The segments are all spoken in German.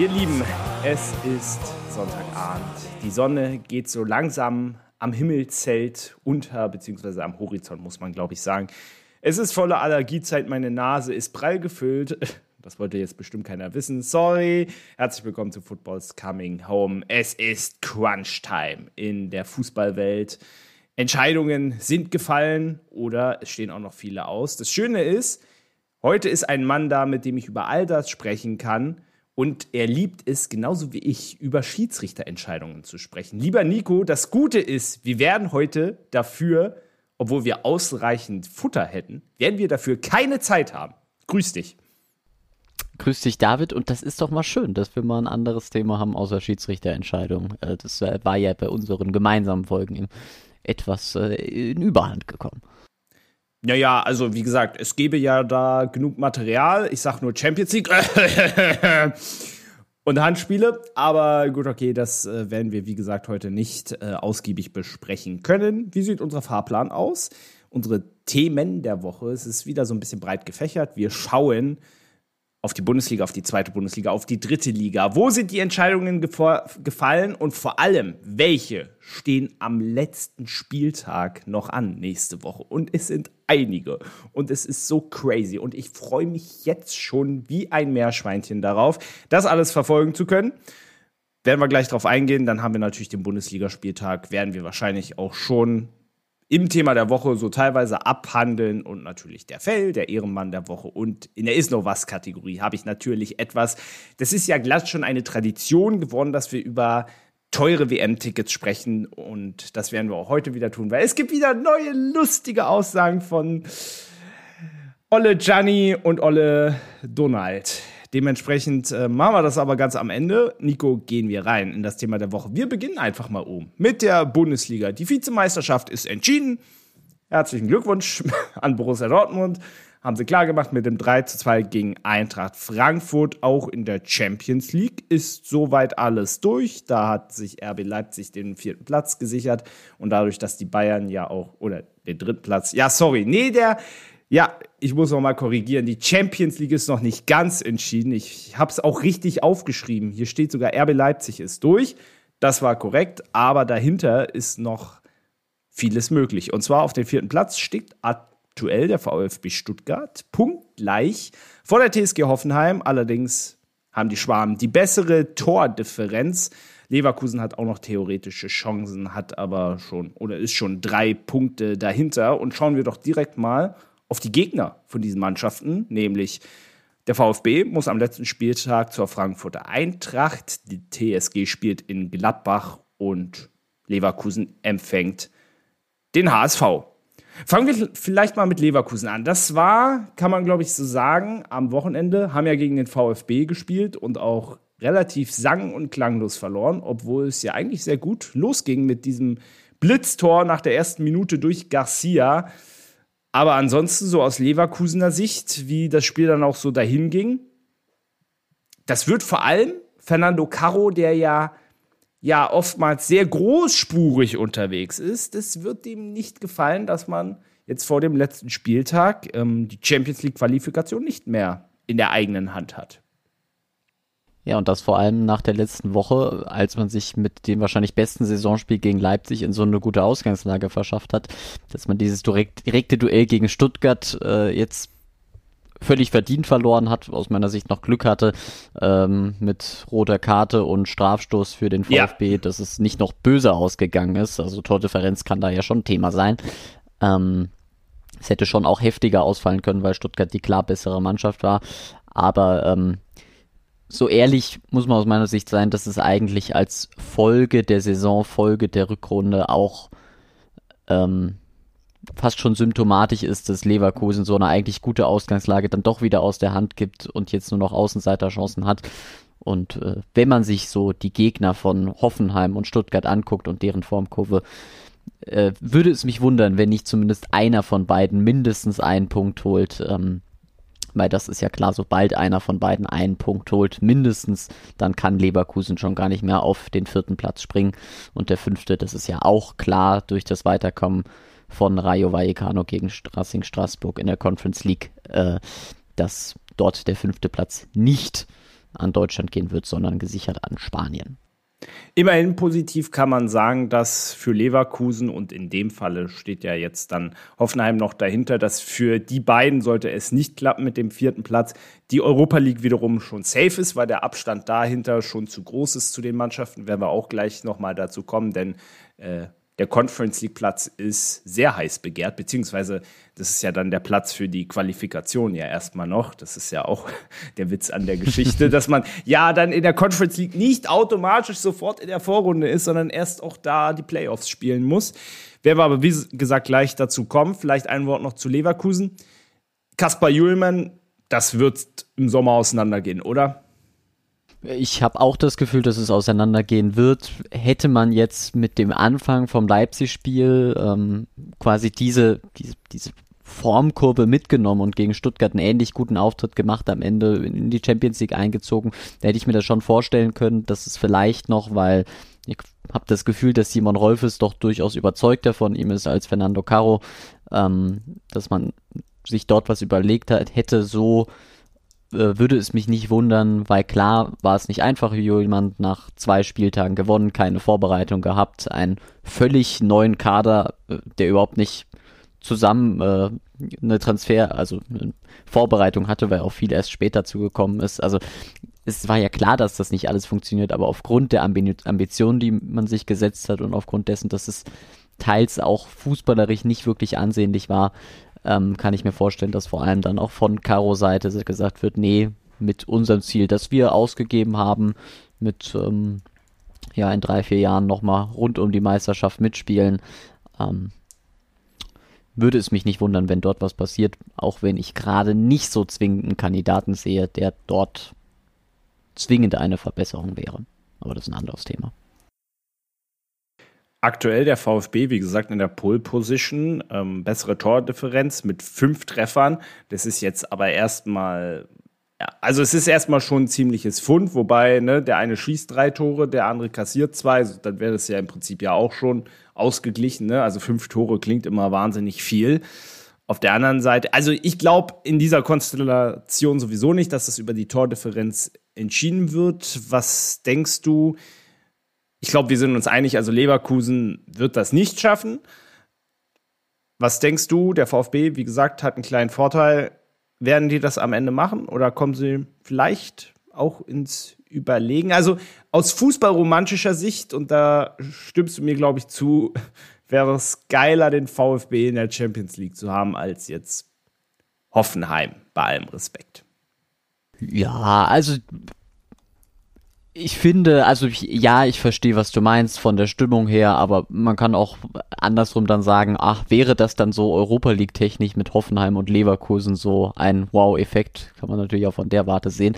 Ihr Lieben, es ist Sonntagabend. Die Sonne geht so langsam am Himmelszelt unter, beziehungsweise am Horizont, muss man, glaube ich, sagen. Es ist volle Allergiezeit, meine Nase ist prall gefüllt. Das wollte jetzt bestimmt keiner wissen. Sorry. Herzlich willkommen zu Football's Coming Home. Es ist Crunch-Time in der Fußballwelt. Entscheidungen sind gefallen oder es stehen auch noch viele aus. Das Schöne ist, heute ist ein Mann da, mit dem ich über all das sprechen kann. Und er liebt es, genauso wie ich, über Schiedsrichterentscheidungen zu sprechen. Lieber Nico, das Gute ist, wir werden heute dafür, obwohl wir ausreichend Futter hätten, werden wir dafür keine Zeit haben. Grüß dich. Grüß dich, David. Und das ist doch mal schön, dass wir mal ein anderes Thema haben außer Schiedsrichterentscheidungen. Das war ja bei unseren gemeinsamen Folgen etwas in Überhand gekommen. Naja, also wie gesagt, es gäbe ja da genug Material. Ich sag nur Champions League und Handspiele. Aber gut, okay, das werden wir, wie gesagt, heute nicht ausgiebig besprechen können. Wie sieht unser Fahrplan aus? Unsere Themen der Woche, es ist wieder so ein bisschen breit gefächert. Wir schauen auf die Bundesliga, auf die zweite Bundesliga, auf die dritte Liga. Wo sind die Entscheidungen gefallen und vor allem, welche stehen am letzten Spieltag noch an nächste Woche? Und es sind einige und es ist so crazy und ich freue mich jetzt schon wie ein Meerschweinchen darauf, das alles verfolgen zu können. Werden wir gleich drauf eingehen, dann haben wir natürlich den Bundesligaspieltag, werden wir wahrscheinlich auch schon im Thema der Woche so teilweise abhandeln und natürlich der Fell, der Ehrenmann der Woche und in der Ist-noch-was-Kategorie habe ich natürlich etwas, das ist ja glatt schon eine Tradition geworden, dass wir über teure WM-Tickets sprechen und das werden wir auch heute wieder tun, weil es gibt wieder neue lustige Aussagen von Olle Gianni und Olle Donald. Dementsprechend machen wir das aber ganz am Ende. Nico, gehen wir rein in das Thema der Woche. Wir beginnen einfach mal mit der Bundesliga. Die Vizemeisterschaft ist entschieden. Herzlichen Glückwunsch an Borussia Dortmund. Haben sie klar gemacht mit dem 3:2 gegen Eintracht Frankfurt. Auch in der Champions League ist soweit alles durch. Da hat sich RB Leipzig den 4. Platz gesichert. Und dadurch, dass die Bayern ja auch, oder den 3. Platz, ich muss noch mal korrigieren. Die Champions League ist noch nicht ganz entschieden. Ich habe es auch richtig aufgeschrieben. Hier steht sogar, RB Leipzig ist durch. Das war korrekt. Aber dahinter ist noch vieles möglich. Und zwar auf dem 4. Platz steht aktuell der VfB Stuttgart. Punktgleich vor der TSG Hoffenheim. Allerdings haben die Schwaben die bessere Tordifferenz. Leverkusen hat auch noch theoretische Chancen, hat aber schon oder ist schon 3 Punkte dahinter. Und schauen wir doch direkt mal auf die Gegner von diesen Mannschaften, nämlich der VfB muss am letzten Spieltag zur Frankfurter Eintracht, die TSG spielt in Gladbach und Leverkusen empfängt den HSV. Fangen wir vielleicht mal mit Leverkusen an. Das war, kann man glaube ich so sagen, am Wochenende, haben ja gegen den VfB gespielt und auch relativ sang- und klanglos verloren, obwohl es ja eigentlich sehr gut losging mit diesem Blitztor nach der ersten Minute durch Garcia. Aber ansonsten so aus Leverkusener Sicht, wie das Spiel dann auch so dahin ging, das wird vor allem Fernando Carro, der ja oftmals sehr großspurig unterwegs ist, das wird ihm nicht gefallen, dass man jetzt vor dem letzten Spieltag die Champions League Qualifikation nicht mehr in der eigenen Hand hat. Ja, und das vor allem nach der letzten Woche, als man sich mit dem wahrscheinlich besten Saisonspiel gegen Leipzig in so eine gute Ausgangslage verschafft hat, dass man dieses direkte Duell gegen Stuttgart jetzt völlig verdient verloren hat, aus meiner Sicht noch Glück hatte mit roter Karte und Strafstoß für den VfB, dass es nicht noch böse ausgegangen ist. Also Tordifferenz kann da ja schon Thema sein. Es hätte schon auch heftiger ausfallen können, weil Stuttgart die klar bessere Mannschaft war. Aber so ehrlich muss man aus meiner Sicht sein, dass es eigentlich als Folge der Saison, Folge der Rückrunde auch fast schon symptomatisch ist, dass Leverkusen so eine eigentlich gute Ausgangslage dann doch wieder aus der Hand gibt und jetzt nur noch Außenseiterchancen hat. Und wenn man sich so die Gegner von Hoffenheim und Stuttgart anguckt und deren Formkurve, würde es mich wundern, wenn nicht zumindest einer von beiden mindestens einen Punkt holt. Weil das ist ja klar, sobald einer von beiden einen Punkt holt, mindestens, dann kann Leverkusen schon gar nicht mehr auf den 4. Platz springen. Und der 5., das ist ja auch klar durch das Weiterkommen von Rayo Vallecano gegen Racing Straßburg in der Conference League, dass dort der 5. Platz nicht an Deutschland gehen wird, sondern gesichert an Spanien. Immerhin positiv kann man sagen, dass für Leverkusen, und in dem Falle steht ja jetzt dann Hoffenheim noch dahinter, dass für die beiden, sollte es nicht klappen mit dem 4. Platz, die Europa League wiederum schon safe ist, weil der Abstand dahinter schon zu groß ist zu den Mannschaften. Werden wir auch gleich nochmal dazu kommen, denn der Conference League Platz ist sehr heiß begehrt, beziehungsweise das ist ja dann der Platz für die Qualifikation ja erstmal noch. Das ist ja auch der Witz an der Geschichte, dass man ja dann in der Conference League nicht automatisch sofort in der Vorrunde ist, sondern erst auch da die Playoffs spielen muss. Werden wir aber, wie gesagt, gleich dazu kommen. Vielleicht ein Wort noch zu Leverkusen. Kaspar Hjulmand, das wird im Sommer auseinandergehen, oder? Ich habe auch das Gefühl, dass es auseinandergehen wird. Hätte man jetzt mit dem Anfang vom Leipzig-Spiel quasi diese Formkurve mitgenommen und gegen Stuttgart einen ähnlich guten Auftritt gemacht, am Ende in die Champions League eingezogen, da hätte ich mir das schon vorstellen können, dass es vielleicht noch, weil ich habe das Gefühl, dass Simon Rolfes doch durchaus überzeugter von ihm ist als Fernando Caro, dass man sich dort was überlegt hat, hätte so würde es mich nicht wundern, weil klar war es nicht einfach, jemand nach 2 Spieltagen gewonnen, keine Vorbereitung gehabt, einen völlig neuen Kader, der überhaupt nicht zusammen eine Vorbereitung hatte, weil auch viel erst später zugekommen ist. Also es war ja klar, dass das nicht alles funktioniert, aber aufgrund der Ambitionen, die man sich gesetzt hat und aufgrund dessen, dass es teils auch fußballerisch nicht wirklich ansehnlich war, kann ich mir vorstellen, dass vor allem dann auch von Caro Seite gesagt wird, nee, mit unserem Ziel, das wir ausgegeben haben, mit in 3-4 Jahren nochmal rund um die Meisterschaft mitspielen, würde es mich nicht wundern, wenn dort was passiert, auch wenn ich gerade nicht so zwingend einen Kandidaten sehe, der dort zwingend eine Verbesserung wäre. Aber das ist ein anderes Thema. Aktuell der VfB, wie gesagt, in der Pole Position, bessere Tordifferenz mit 5 Treffern. Das ist jetzt aber erstmal, also es ist erstmal schon ein ziemliches Fund, wobei der eine schießt 3 Tore, der andere kassiert 2, also dann wäre das ja im Prinzip ja auch schon ausgeglichen. Ne? Also 5 Tore klingt immer wahnsinnig viel. Auf der anderen Seite, also ich glaube in dieser Konstellation sowieso nicht, dass das über die Tordifferenz entschieden wird. Was denkst du? Ich glaube, wir sind uns einig, also Leverkusen wird das nicht schaffen. Was denkst du, der VfB, wie gesagt, hat einen kleinen Vorteil. Werden die das am Ende machen oder kommen sie vielleicht auch ins Überlegen? Also aus fußballromantischer Sicht, und da stimmst du mir, glaube ich, zu, wäre es geiler, den VfB in der Champions League zu haben, als jetzt Hoffenheim, bei allem Respekt. Ja, also ich finde, ich verstehe, was du meinst von der Stimmung her, aber man kann auch andersrum dann sagen, wäre das dann so Europa League technisch mit Hoffenheim und Leverkusen so ein Wow-Effekt, kann man natürlich auch von der Warte sehen.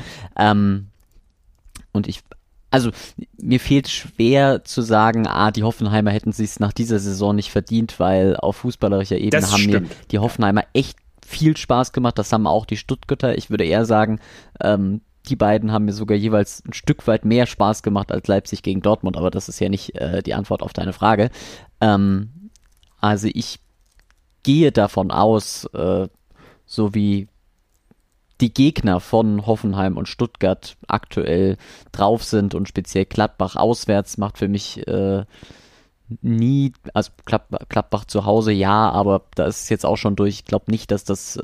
Mir fehlt schwer zu sagen, die Hoffenheimer hätten es sich nach dieser Saison nicht verdient, weil auf fußballerischer Ebene haben mir die Hoffenheimer echt viel Spaß gemacht, das haben auch die Stuttgarter. Ich würde eher sagen, die beiden haben mir sogar jeweils ein Stück weit mehr Spaß gemacht als Leipzig gegen Dortmund, aber das ist ja nicht die Antwort auf deine Frage. Also ich gehe davon aus, so wie die Gegner von Hoffenheim und Stuttgart aktuell drauf sind und speziell Gladbach auswärts macht für mich nie, also Gladbach zu Hause ja, aber da ist es jetzt auch schon durch. Ich glaube nicht, dass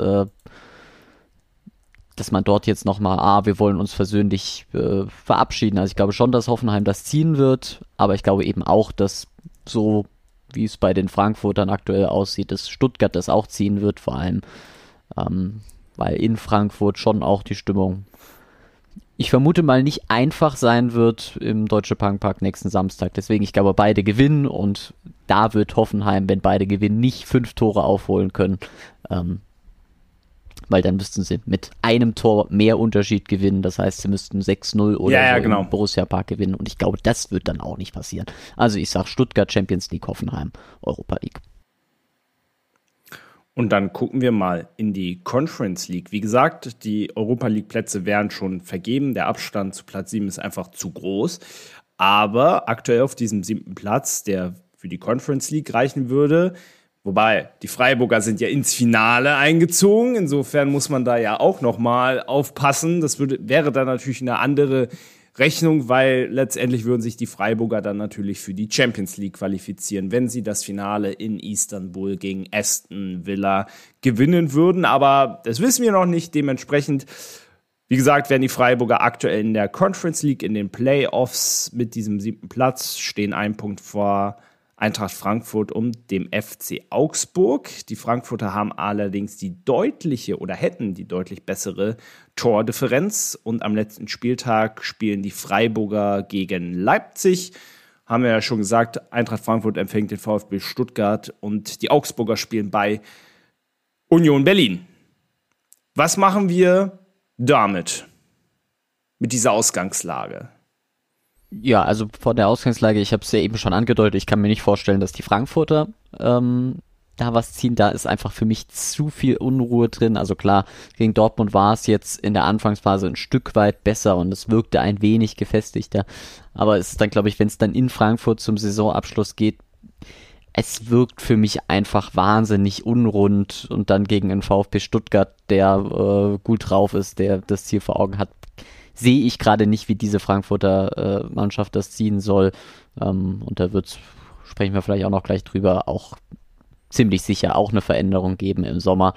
man dort jetzt nochmal, wir wollen uns versöhnlich verabschieden. Also ich glaube schon, dass Hoffenheim das ziehen wird, aber ich glaube eben auch, dass so, wie es bei den Frankfurtern aktuell aussieht, dass Stuttgart das auch ziehen wird, vor allem, weil in Frankfurt schon auch die Stimmung, ich vermute mal, nicht einfach sein wird im Deutsche Park nächsten Samstag. Deswegen, ich glaube, beide gewinnen und da wird Hoffenheim, wenn beide gewinnen, nicht 5 Tore aufholen können, weil dann müssten sie mit einem Tor mehr Unterschied gewinnen. Das heißt, sie müssten 6-0 oder im Borussia Park gewinnen. Und ich glaube, das wird dann auch nicht passieren. Also ich sage Stuttgart, Champions League, Hoffenheim, Europa League. Und dann gucken wir mal in die Conference League. Wie gesagt, die Europa League Plätze wären schon vergeben. Der Abstand zu Platz 7 ist einfach zu groß. Aber aktuell auf diesem 7. Platz, der für die Conference League reichen würde, Wobei, die Freiburger sind ja ins Finale eingezogen. Insofern muss man da ja auch nochmal aufpassen. Das wäre dann natürlich eine andere Rechnung, weil letztendlich würden sich die Freiburger dann natürlich für die Champions League qualifizieren, wenn sie das Finale in Istanbul gegen Aston Villa gewinnen würden. Aber das wissen wir noch nicht. Dementsprechend, wie gesagt, werden die Freiburger aktuell in der Conference League in den Playoffs mit diesem 7. Platz, stehen 1 Punkt vor Eintracht Frankfurt und dem FC Augsburg. Die Frankfurter haben allerdings hätten die deutlich bessere Tordifferenz. Und am letzten Spieltag spielen die Freiburger gegen Leipzig. Haben wir ja schon gesagt, Eintracht Frankfurt empfängt den VfB Stuttgart und die Augsburger spielen bei Union Berlin. Was machen wir damit? Mit dieser Ausgangslage? Ja, also von der Ausgangslage, ich habe es ja eben schon angedeutet, ich kann mir nicht vorstellen, dass die Frankfurter da was ziehen. Da ist einfach für mich zu viel Unruhe drin. Also klar, gegen Dortmund war es jetzt in der Anfangsphase ein Stück weit besser und es wirkte ein wenig gefestigter. Aber es ist dann, glaube ich, wenn es dann in Frankfurt zum Saisonabschluss geht, es wirkt für mich einfach wahnsinnig unrund und dann gegen einen VfB Stuttgart, der gut drauf ist, der das Ziel vor Augen hat, sehe ich gerade nicht, wie diese Frankfurter Mannschaft das ziehen soll. Und da sprechen wir vielleicht auch noch gleich drüber, auch ziemlich sicher auch eine Veränderung geben im Sommer.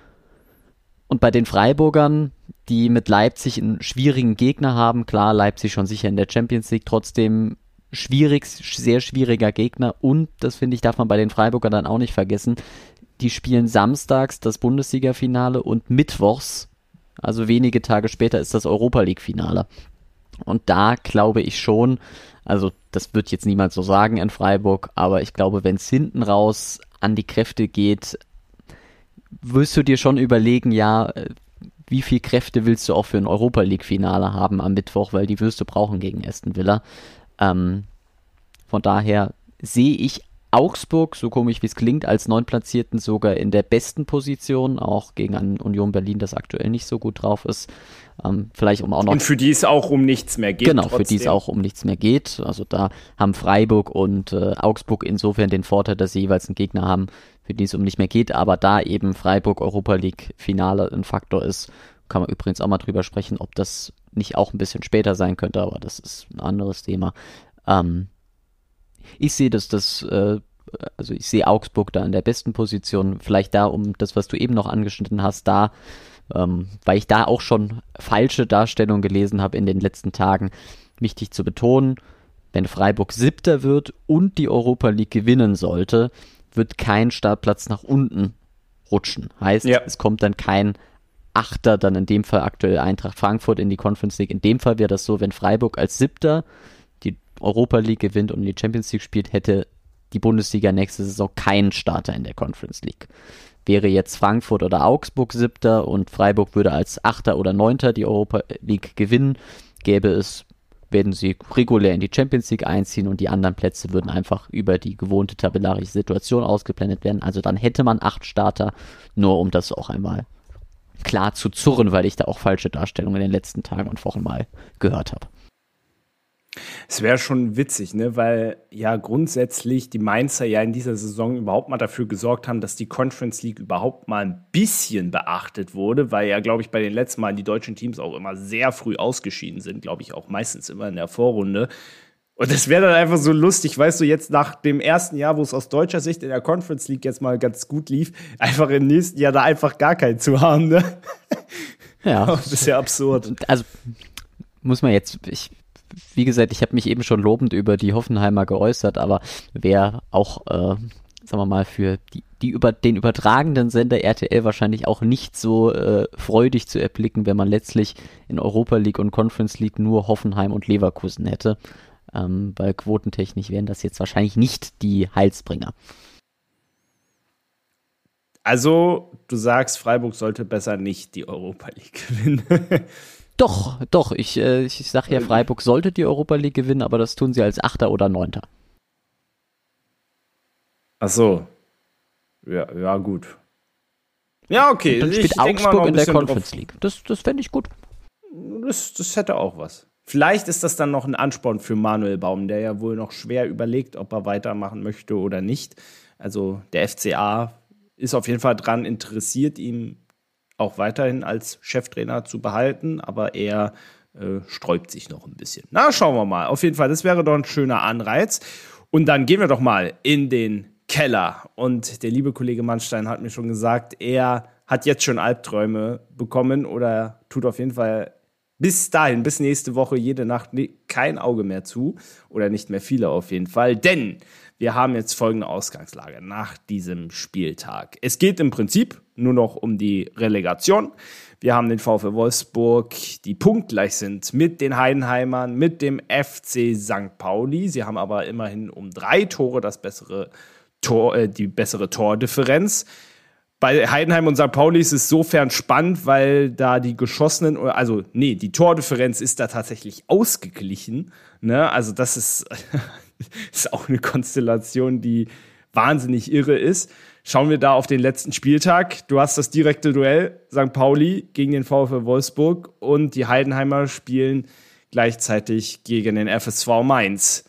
Und bei den Freiburgern, die mit Leipzig einen schwierigen Gegner haben, klar, Leipzig schon sicher in der Champions League, trotzdem sehr schwieriger Gegner. Und, das finde ich, darf man bei den Freiburgern dann auch nicht vergessen, die spielen samstags das Bundesliga-Finale und mittwochs, also wenige Tage später, ist das Europa-League-Finale. Und da glaube ich schon, also das wird jetzt niemand so sagen in Freiburg, aber ich glaube, wenn es hinten raus an die Kräfte geht, wirst du dir schon überlegen, ja, wie viel Kräfte willst du auch für ein Europa-League-Finale haben am Mittwoch, weil die wirst du brauchen gegen Aston Villa. Von daher sehe ich Augsburg, so komisch wie es klingt, als Neuntplatzierten sogar in der besten Position, auch gegen ein Union Berlin, das aktuell nicht so gut drauf ist. Vielleicht um auch noch. Und für die es auch um nichts mehr geht. Genau, trotzdem. Für die es auch um nichts mehr geht. Also da haben Freiburg und Augsburg insofern den Vorteil, dass sie jeweils einen Gegner haben, für die es um nicht mehr geht. Aber da eben Freiburg Europa League Finale ein Faktor ist, kann man übrigens auch mal drüber sprechen, ob das nicht auch ein bisschen später sein könnte, aber das ist ein anderes Thema. Ich sehe, also ich sehe Augsburg da in der besten Position, vielleicht da, um das, was du eben noch angeschnitten hast, da, weil ich da auch schon falsche Darstellungen gelesen habe in den letzten Tagen, wichtig zu betonen, wenn Freiburg 7. wird und die Europa League gewinnen sollte, wird kein Startplatz nach unten rutschen. Heißt, Es kommt dann kein 8. dann in dem Fall aktuell Eintracht Frankfurt in die Conference League. In dem Fall wäre das so, wenn Freiburg als 7. die Europa League gewinnt und in die Champions League spielt, hätte die Bundesliga nächste Saison keinen Starter in der Conference League. Wäre jetzt Frankfurt oder Augsburg 7. und Freiburg würde als 8. oder 9. die Europa League gewinnen, werden sie regulär in die Champions League einziehen und die anderen Plätze würden einfach über die gewohnte tabellarische Situation ausgeblendet werden. Also dann hätte man 8 Starter, nur um das auch einmal klar zu zurren, weil ich da auch falsche Darstellungen in den letzten Tagen und Wochen mal gehört habe. Es wäre schon witzig, ne, weil ja grundsätzlich die Mainzer ja in dieser Saison überhaupt mal dafür gesorgt haben, dass die Conference League überhaupt mal ein bisschen beachtet wurde, weil ja, glaube ich, bei den letzten Malen die deutschen Teams auch immer sehr früh ausgeschieden sind, glaube ich, auch meistens immer in der Vorrunde. Und das wäre dann einfach so lustig, weißt du, jetzt nach dem ersten Jahr, wo es aus deutscher Sicht in der Conference League jetzt mal ganz gut lief, einfach im nächsten Jahr da einfach gar keinen zu haben, ne? Ja. Das ist ja absurd. Also muss man jetzt, wie gesagt, ich habe mich eben schon lobend über die Hoffenheimer geäußert, aber wäre auch, sagen wir mal, für den übertragenden Sender RTL wahrscheinlich auch nicht so freudig zu erblicken, wenn man letztlich in Europa League und Conference League nur Hoffenheim und Leverkusen hätte. Weil quotentechnisch wären das jetzt wahrscheinlich nicht die Heilsbringer. Also, du sagst, Freiburg sollte besser nicht die Europa League gewinnen. Doch, ich sage ja, Freiburg sollte die Europa League gewinnen, aber das tun sie als 8. oder 9. Ach so. Ja, gut. Ja, okay. Und dann spielt Augsburg in der Conference League. Das fände ich gut. Das hätte auch was. Vielleicht ist das dann noch ein Ansporn für Manuel Baum, der ja wohl noch schwer überlegt, ob er weitermachen möchte oder nicht. Also der FCA ist auf jeden Fall daran interessiert, ihn auch weiterhin als Cheftrainer zu behalten, aber er sträubt sich noch ein bisschen. Na, schauen wir mal. Auf jeden Fall, das wäre doch ein schöner Anreiz. Und dann gehen wir doch mal in den Keller. Und der liebe Kollege Mannstein hat mir schon gesagt, er hat jetzt schon Albträume bekommen oder tut auf jeden Fall bis dahin, bis nächste Woche, jede Nacht kein Auge mehr zu. Oder nicht mehr viele auf jeden Fall. Denn wir haben jetzt folgende Ausgangslage nach diesem Spieltag. Es geht im Prinzip nur noch um die Relegation. Wir haben den VfL Wolfsburg, die punktgleich sind mit den Heidenheimern, mit dem FC St. Pauli. Sie haben aber immerhin um 3 Tore die bessere Tordifferenz. Bei Heidenheim und St. Pauli ist es insofern spannend, weil da die die Tordifferenz ist da tatsächlich ausgeglichen. Ne? Also das ist auch eine Konstellation, die wahnsinnig irre ist. Schauen wir da auf den letzten Spieltag. Du hast das direkte Duell St. Pauli gegen den VfL Wolfsburg und die Heidenheimer spielen gleichzeitig gegen den FSV Mainz.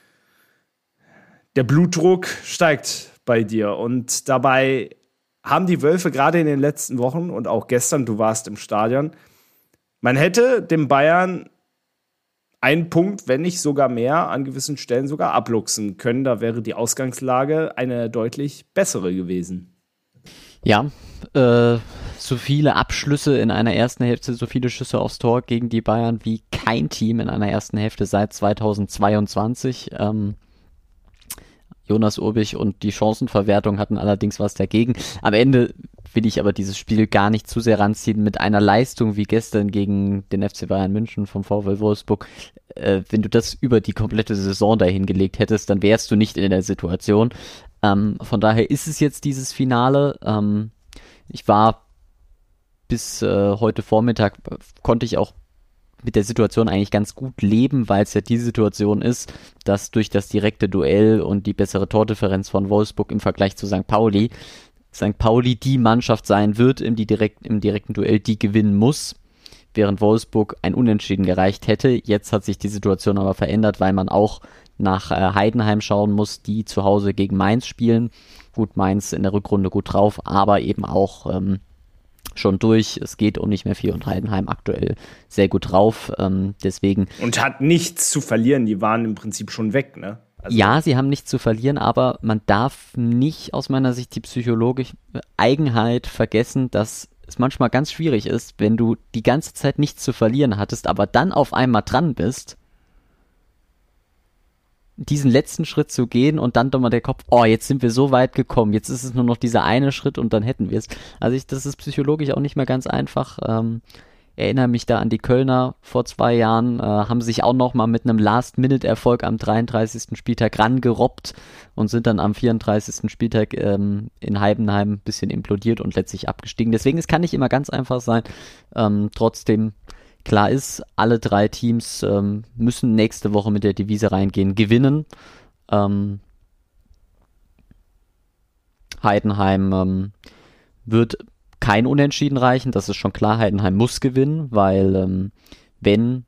Der Blutdruck steigt bei dir und dabei haben die Wölfe gerade in den letzten Wochen und auch gestern, du warst im Stadion, man hätte dem Bayern einen Punkt, wenn nicht sogar mehr, an gewissen Stellen sogar abluchsen können. Da wäre die Ausgangslage eine deutlich bessere gewesen. Ja, so viele Abschlüsse in einer ersten Hälfte, so viele Schüsse aufs Tor gegen die Bayern wie kein Team in einer ersten Hälfte seit 2022. Jonas Urbich und die Chancenverwertung hatten allerdings was dagegen. Am Ende will ich aber dieses Spiel gar nicht zu sehr ranziehen mit einer Leistung wie gestern gegen den FC Bayern München vom VfL Wolfsburg. Wenn du das über die komplette Saison dahin gelegt hättest, dann wärst du nicht in der Situation. Von daher ist es jetzt dieses Finale. Ich war bis heute Vormittag, konnte ich auch mit der Situation eigentlich ganz gut leben, weil es ja die Situation ist, dass durch das direkte Duell und die bessere Tordifferenz von Wolfsburg im Vergleich zu St. Pauli die Mannschaft sein wird im direkten Duell, die gewinnen muss, während Wolfsburg ein Unentschieden gereicht hätte. Jetzt hat sich die Situation aber verändert, weil man auch nach Heidenheim schauen muss, die zu Hause gegen Mainz spielen. Gut, Mainz in der Rückrunde gut drauf, aber eben auch schon durch. Es geht um nicht mehr viel und Heidenheim aktuell sehr gut drauf. Deswegen. Und hat nichts zu verlieren. Die waren im Prinzip schon weg, ne? Also ja, sie haben nichts zu verlieren, aber man darf nicht aus meiner Sicht die psychologische Eigenheit vergessen, dass es manchmal ganz schwierig ist, wenn du die ganze Zeit nichts zu verlieren hattest, aber dann auf einmal dran bist, diesen letzten Schritt zu gehen und dann doch mal der Kopf, jetzt sind wir so weit gekommen, jetzt ist es nur noch dieser eine Schritt und dann hätten wir es. Also das ist psychologisch auch nicht mehr ganz einfach. Erinnere mich da an die Kölner vor 2 Jahren, haben sich auch noch mal mit einem Last-Minute-Erfolg am 33. Spieltag rangerobbt und sind dann am 34. Spieltag in Heidenheim ein bisschen implodiert und letztlich abgestiegen. Deswegen, es kann nicht immer ganz einfach sein. Trotzdem, klar ist, alle 3 Teams müssen nächste Woche mit der Devise reingehen, gewinnen. Heidenheim wird kein Unentschieden reichen, das ist schon klar. Heidenheim muss gewinnen, weil wenn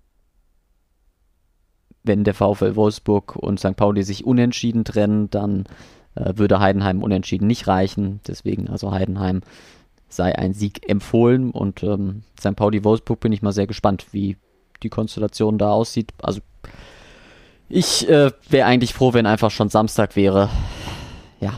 der VfL Wolfsburg und St. Pauli sich unentschieden trennen, dann würde Heidenheim unentschieden nicht reichen. Deswegen also Heidenheim sei ein Sieg empfohlen und St. Pauli-Wolfsburg bin ich mal sehr gespannt, wie die Konstellation da aussieht. Also ich wäre eigentlich froh, wenn einfach schon Samstag wäre. Ja.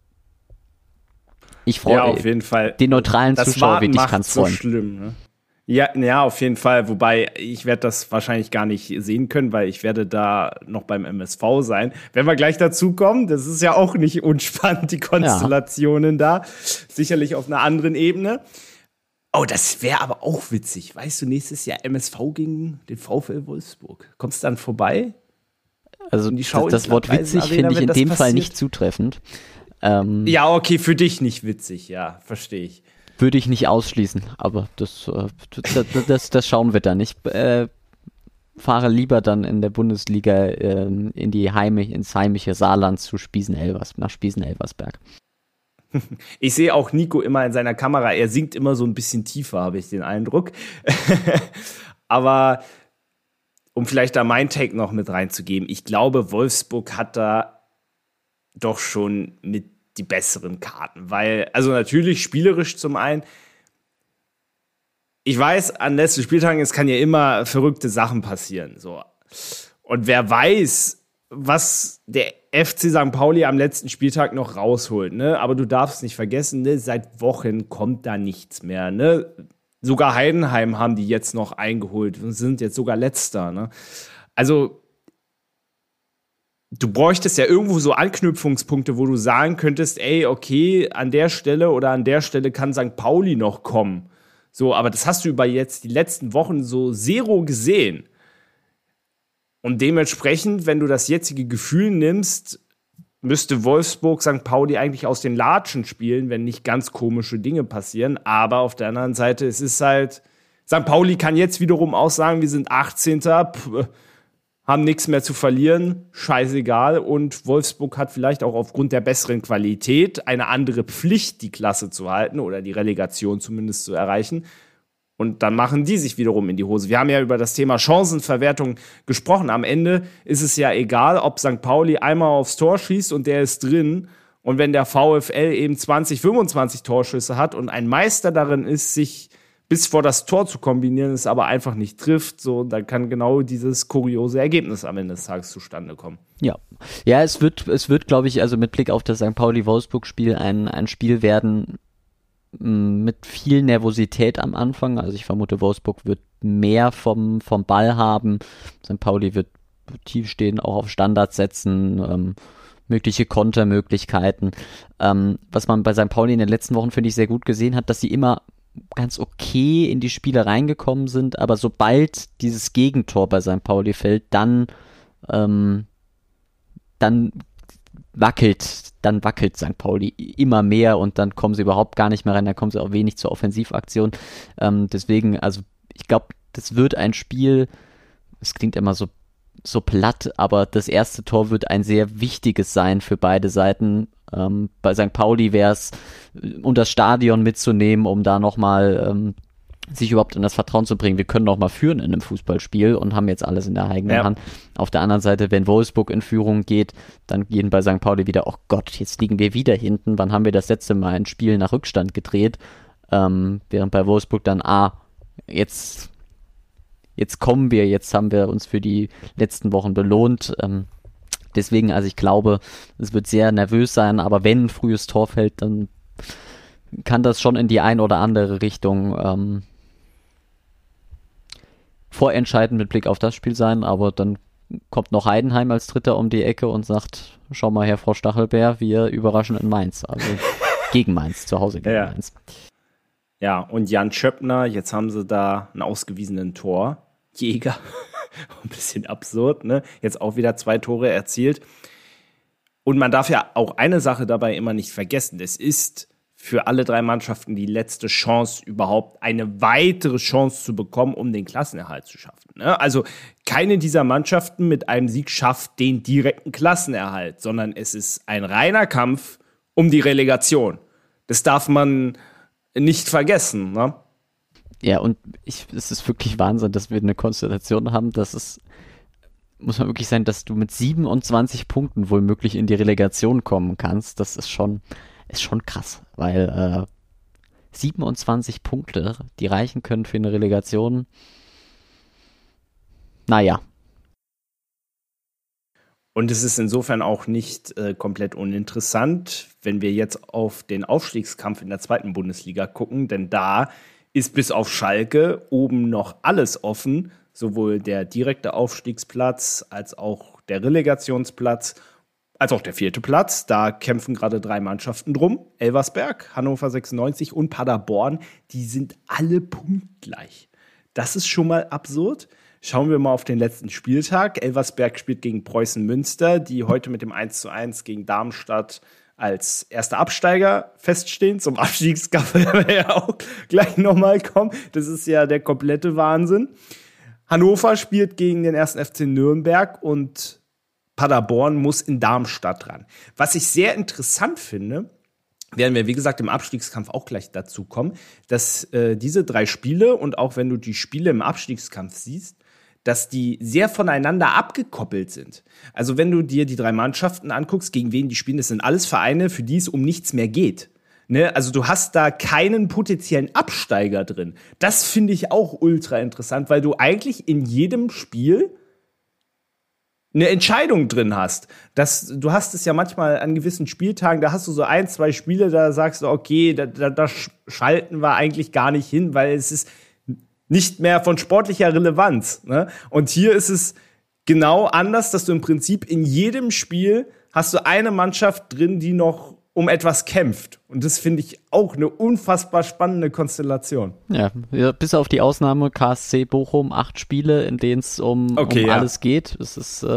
Ich freue auf jeden Fall. Den neutralen Zuschauer wie dich kann es freuen. So schlimm, ne? Ja, auf jeden Fall. Wobei, ich werde das wahrscheinlich gar nicht sehen können, weil ich werde da noch beim MSV sein. Wenn wir gleich dazu kommen, das ist ja auch nicht unspannend, die Konstellationen da. Sicherlich auf einer anderen Ebene. Oh, das wäre aber auch witzig. Weißt du, nächstes Jahr MSV gegen den VfL Wolfsburg. Kommst du dann vorbei? Also das Wort witzig finde ich in dem Fall nicht zutreffend. Ja, okay, für dich nicht witzig, ja, verstehe ich. Würde ich nicht ausschließen, aber das schauen wir dann. Ich fahre lieber dann in der Bundesliga ins heimische Saarland nach Spießen-Elversberg. Ich sehe auch Nico immer in seiner Kamera, er singt immer so ein bisschen tiefer, habe ich den Eindruck. Aber um vielleicht da mein Take noch mit reinzugeben, ich glaube, Wolfsburg hat da doch schon mit die besseren Karten, weil, also natürlich spielerisch zum einen, ich weiß, an letzten Spieltagen, es kann ja immer verrückte Sachen passieren, so. Und wer weiß, was der FC St. Pauli am letzten Spieltag noch rausholt, ne? Aber du darfst nicht vergessen, ne? Seit Wochen kommt da nichts mehr, ne? Sogar Heidenheim haben die jetzt noch eingeholt und sind jetzt sogar Letzter, ne? Also, du bräuchtest ja irgendwo so Anknüpfungspunkte, wo du sagen könntest, ey, okay, an der Stelle oder an der Stelle kann St. Pauli noch kommen. So, aber das hast du über jetzt die letzten Wochen so zero gesehen. Und dementsprechend, wenn du das jetzige Gefühl nimmst, müsste Wolfsburg St. Pauli eigentlich aus den Latschen spielen, wenn nicht ganz komische Dinge passieren. Aber auf der anderen Seite, es ist halt, St. Pauli kann jetzt wiederum auch sagen, wir sind 18. Haben nichts mehr zu verlieren, scheißegal. Und Wolfsburg hat vielleicht auch aufgrund der besseren Qualität eine andere Pflicht, die Klasse zu halten oder die Relegation zumindest zu erreichen. Und dann machen die sich wiederum in die Hose. Wir haben ja über das Thema Chancenverwertung gesprochen. Am Ende ist es ja egal, ob St. Pauli einmal aufs Tor schießt und der ist drin. Und wenn der VfL eben 20, 25 Torschüsse hat und ein Meister darin ist, sich bis vor das Tor zu kombinieren, es aber einfach nicht trifft, so, dann kann genau dieses kuriose Ergebnis am Ende des Tages zustande kommen. Ja, es wird, glaube ich, also mit Blick auf das St. Pauli-Wolfsburg-Spiel ein Spiel werden mit viel Nervosität am Anfang. Also ich vermute, Wolfsburg wird mehr vom Ball haben. St. Pauli wird tief stehen, auch auf Standards setzen, mögliche Kontermöglichkeiten. Was man bei St. Pauli in den letzten Wochen, finde ich, sehr gut gesehen hat, dass sie immer ganz okay in die Spiele reingekommen sind, aber sobald dieses Gegentor bei St. Pauli fällt, dann wackelt St. Pauli immer mehr und dann kommen sie überhaupt gar nicht mehr rein, dann kommen sie auch wenig zur Offensivaktion. Deswegen, also ich glaube, das wird ein Spiel, es klingt immer so platt, aber das erste Tor wird ein sehr wichtiges sein für beide Seiten. Bei St. Pauli wäre es, um das Stadion mitzunehmen, um da nochmal sich überhaupt in das Vertrauen zu bringen, wir können noch mal führen in einem Fußballspiel und haben jetzt alles in der eigenen Hand. Auf der anderen Seite, wenn Wolfsburg in Führung geht, dann gehen bei St. Pauli wieder, oh Gott, jetzt liegen wir wieder hinten, wann haben wir das letzte Mal ein Spiel nach Rückstand gedreht, während bei Wolfsburg dann, jetzt kommen wir, jetzt haben wir uns für die letzten Wochen belohnt, deswegen, also ich glaube, es wird sehr nervös sein, aber wenn ein frühes Tor fällt, dann kann das schon in die ein oder andere Richtung vorentscheidend mit Blick auf das Spiel sein, aber dann kommt noch Heidenheim als Dritter um die Ecke und sagt, schau mal her, Frau Stachelbär, wir überraschen in Mainz, also gegen Mainz, zu Hause gegen Mainz. Ja, und Jan Schöppner, jetzt haben sie da einen ausgewiesenen Torjäger, ein bisschen absurd, ne? Jetzt auch wieder 2 Tore erzielt. Und man darf ja auch eine Sache dabei immer nicht vergessen, es ist für alle 3 Mannschaften die letzte Chance, überhaupt eine weitere Chance zu bekommen, um den Klassenerhalt zu schaffen. Also keine dieser Mannschaften mit einem Sieg schafft den direkten Klassenerhalt, sondern es ist ein reiner Kampf um die Relegation. Das darf man nicht vergessen, ne? Ja, und es ist wirklich Wahnsinn, dass wir eine Konstellation haben, dass es, muss man wirklich sagen, dass du mit 27 Punkten wohl möglich in die Relegation kommen kannst. Das ist schon krass, weil 27 Punkte, die reichen können für eine Relegation. Naja. Und es ist insofern auch nicht komplett uninteressant, wenn wir jetzt auf den Aufstiegskampf in der 2. Bundesliga gucken, denn da ist bis auf Schalke oben noch alles offen, sowohl der direkte Aufstiegsplatz als auch der Relegationsplatz, als auch der 4. Platz. Da kämpfen gerade 3 Mannschaften drum. Elversberg, Hannover 96 und Paderborn, die sind alle punktgleich. Das ist schon mal absurd. Schauen wir mal auf den letzten Spieltag. Elversberg spielt gegen Preußen Münster, die heute mit dem 1:1 gegen Darmstadt als erster Absteiger feststehen. Zum Abstiegskampf werden wir ja auch gleich nochmal kommen. Das ist ja der komplette Wahnsinn. Hannover spielt gegen den 1. FC Nürnberg und Paderborn muss in Darmstadt ran. Was ich sehr interessant finde, werden wir, wie gesagt, im Abstiegskampf auch gleich dazu kommen, dass diese 3 Spiele und auch wenn du die Spiele im Abstiegskampf siehst, dass die sehr voneinander abgekoppelt sind. Also wenn du dir die 3 Mannschaften anguckst, gegen wen die spielen, das sind alles Vereine, für die es um nichts mehr geht. Ne? Also du hast da keinen potenziellen Absteiger drin. Das finde ich auch ultra interessant, weil du eigentlich in jedem Spiel eine Entscheidung drin hast. Du hast es ja manchmal an gewissen Spieltagen, da hast du so 1, 2 Spiele, da sagst du, okay, da schalten wir eigentlich gar nicht hin, weil es ist nicht mehr von sportlicher Relevanz. Ne? Und hier ist es genau anders, dass du im Prinzip in jedem Spiel hast du eine Mannschaft drin, die noch um etwas kämpft. Und das finde ich auch eine unfassbar spannende Konstellation. Ja, bis auf die Ausnahme KSC Bochum, 8 Spiele, in denen es um alles geht. Es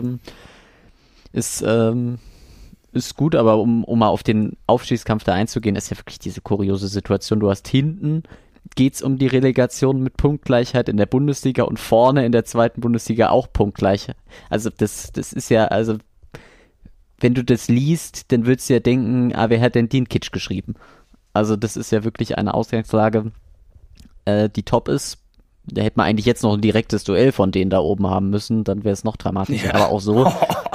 ist gut, aber um mal auf den Aufstiegskampf da einzugehen, ist ja wirklich diese kuriose Situation. Du hast hinten geht's um die Relegation mit Punktgleichheit in der Bundesliga und vorne in der 2. Bundesliga auch Punktgleichheit. Also das ist ja, also wenn du das liest, dann würdest du ja denken, wer hat denn den Kitsch geschrieben? Also das ist ja wirklich eine Ausgangslage, die top ist. Da hätte man eigentlich jetzt noch ein direktes Duell von denen da oben haben müssen, dann wäre es noch dramatischer. Ja. Aber auch so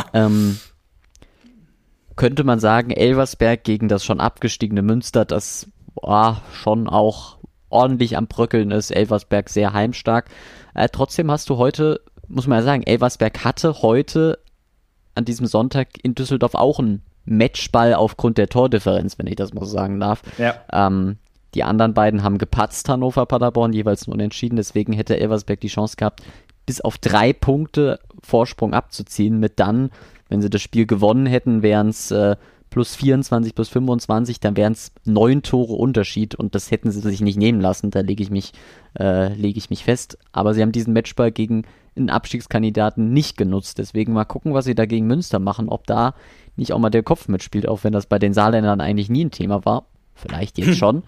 könnte man sagen, Elversberg gegen das schon abgestiegene Münster, das schon auch ordentlich am Bröckeln ist. Elversberg sehr heimstark. Trotzdem hast du heute, muss man ja sagen, Elversberg hatte heute an diesem Sonntag in Düsseldorf auch einen Matchball aufgrund der Tordifferenz, wenn ich das mal so sagen darf. Ja. Die anderen beiden haben gepatzt, Hannover, Paderborn, jeweils nur unentschieden. Deswegen hätte Elversberg die Chance gehabt, bis auf 3 Punkte Vorsprung abzuziehen. Mit dann, wenn sie das Spiel gewonnen hätten, wären es plus 24, plus 25, dann wären es 9 Tore Unterschied und das hätten sie sich nicht nehmen lassen. Da lege ich mich fest. Aber sie haben diesen Matchball gegen einen Abstiegskandidaten nicht genutzt. Deswegen mal gucken, was sie da gegen Münster machen, ob da nicht auch mal der Kopf mitspielt, auch wenn das bei den Saarländern eigentlich nie ein Thema war. Vielleicht jetzt schon.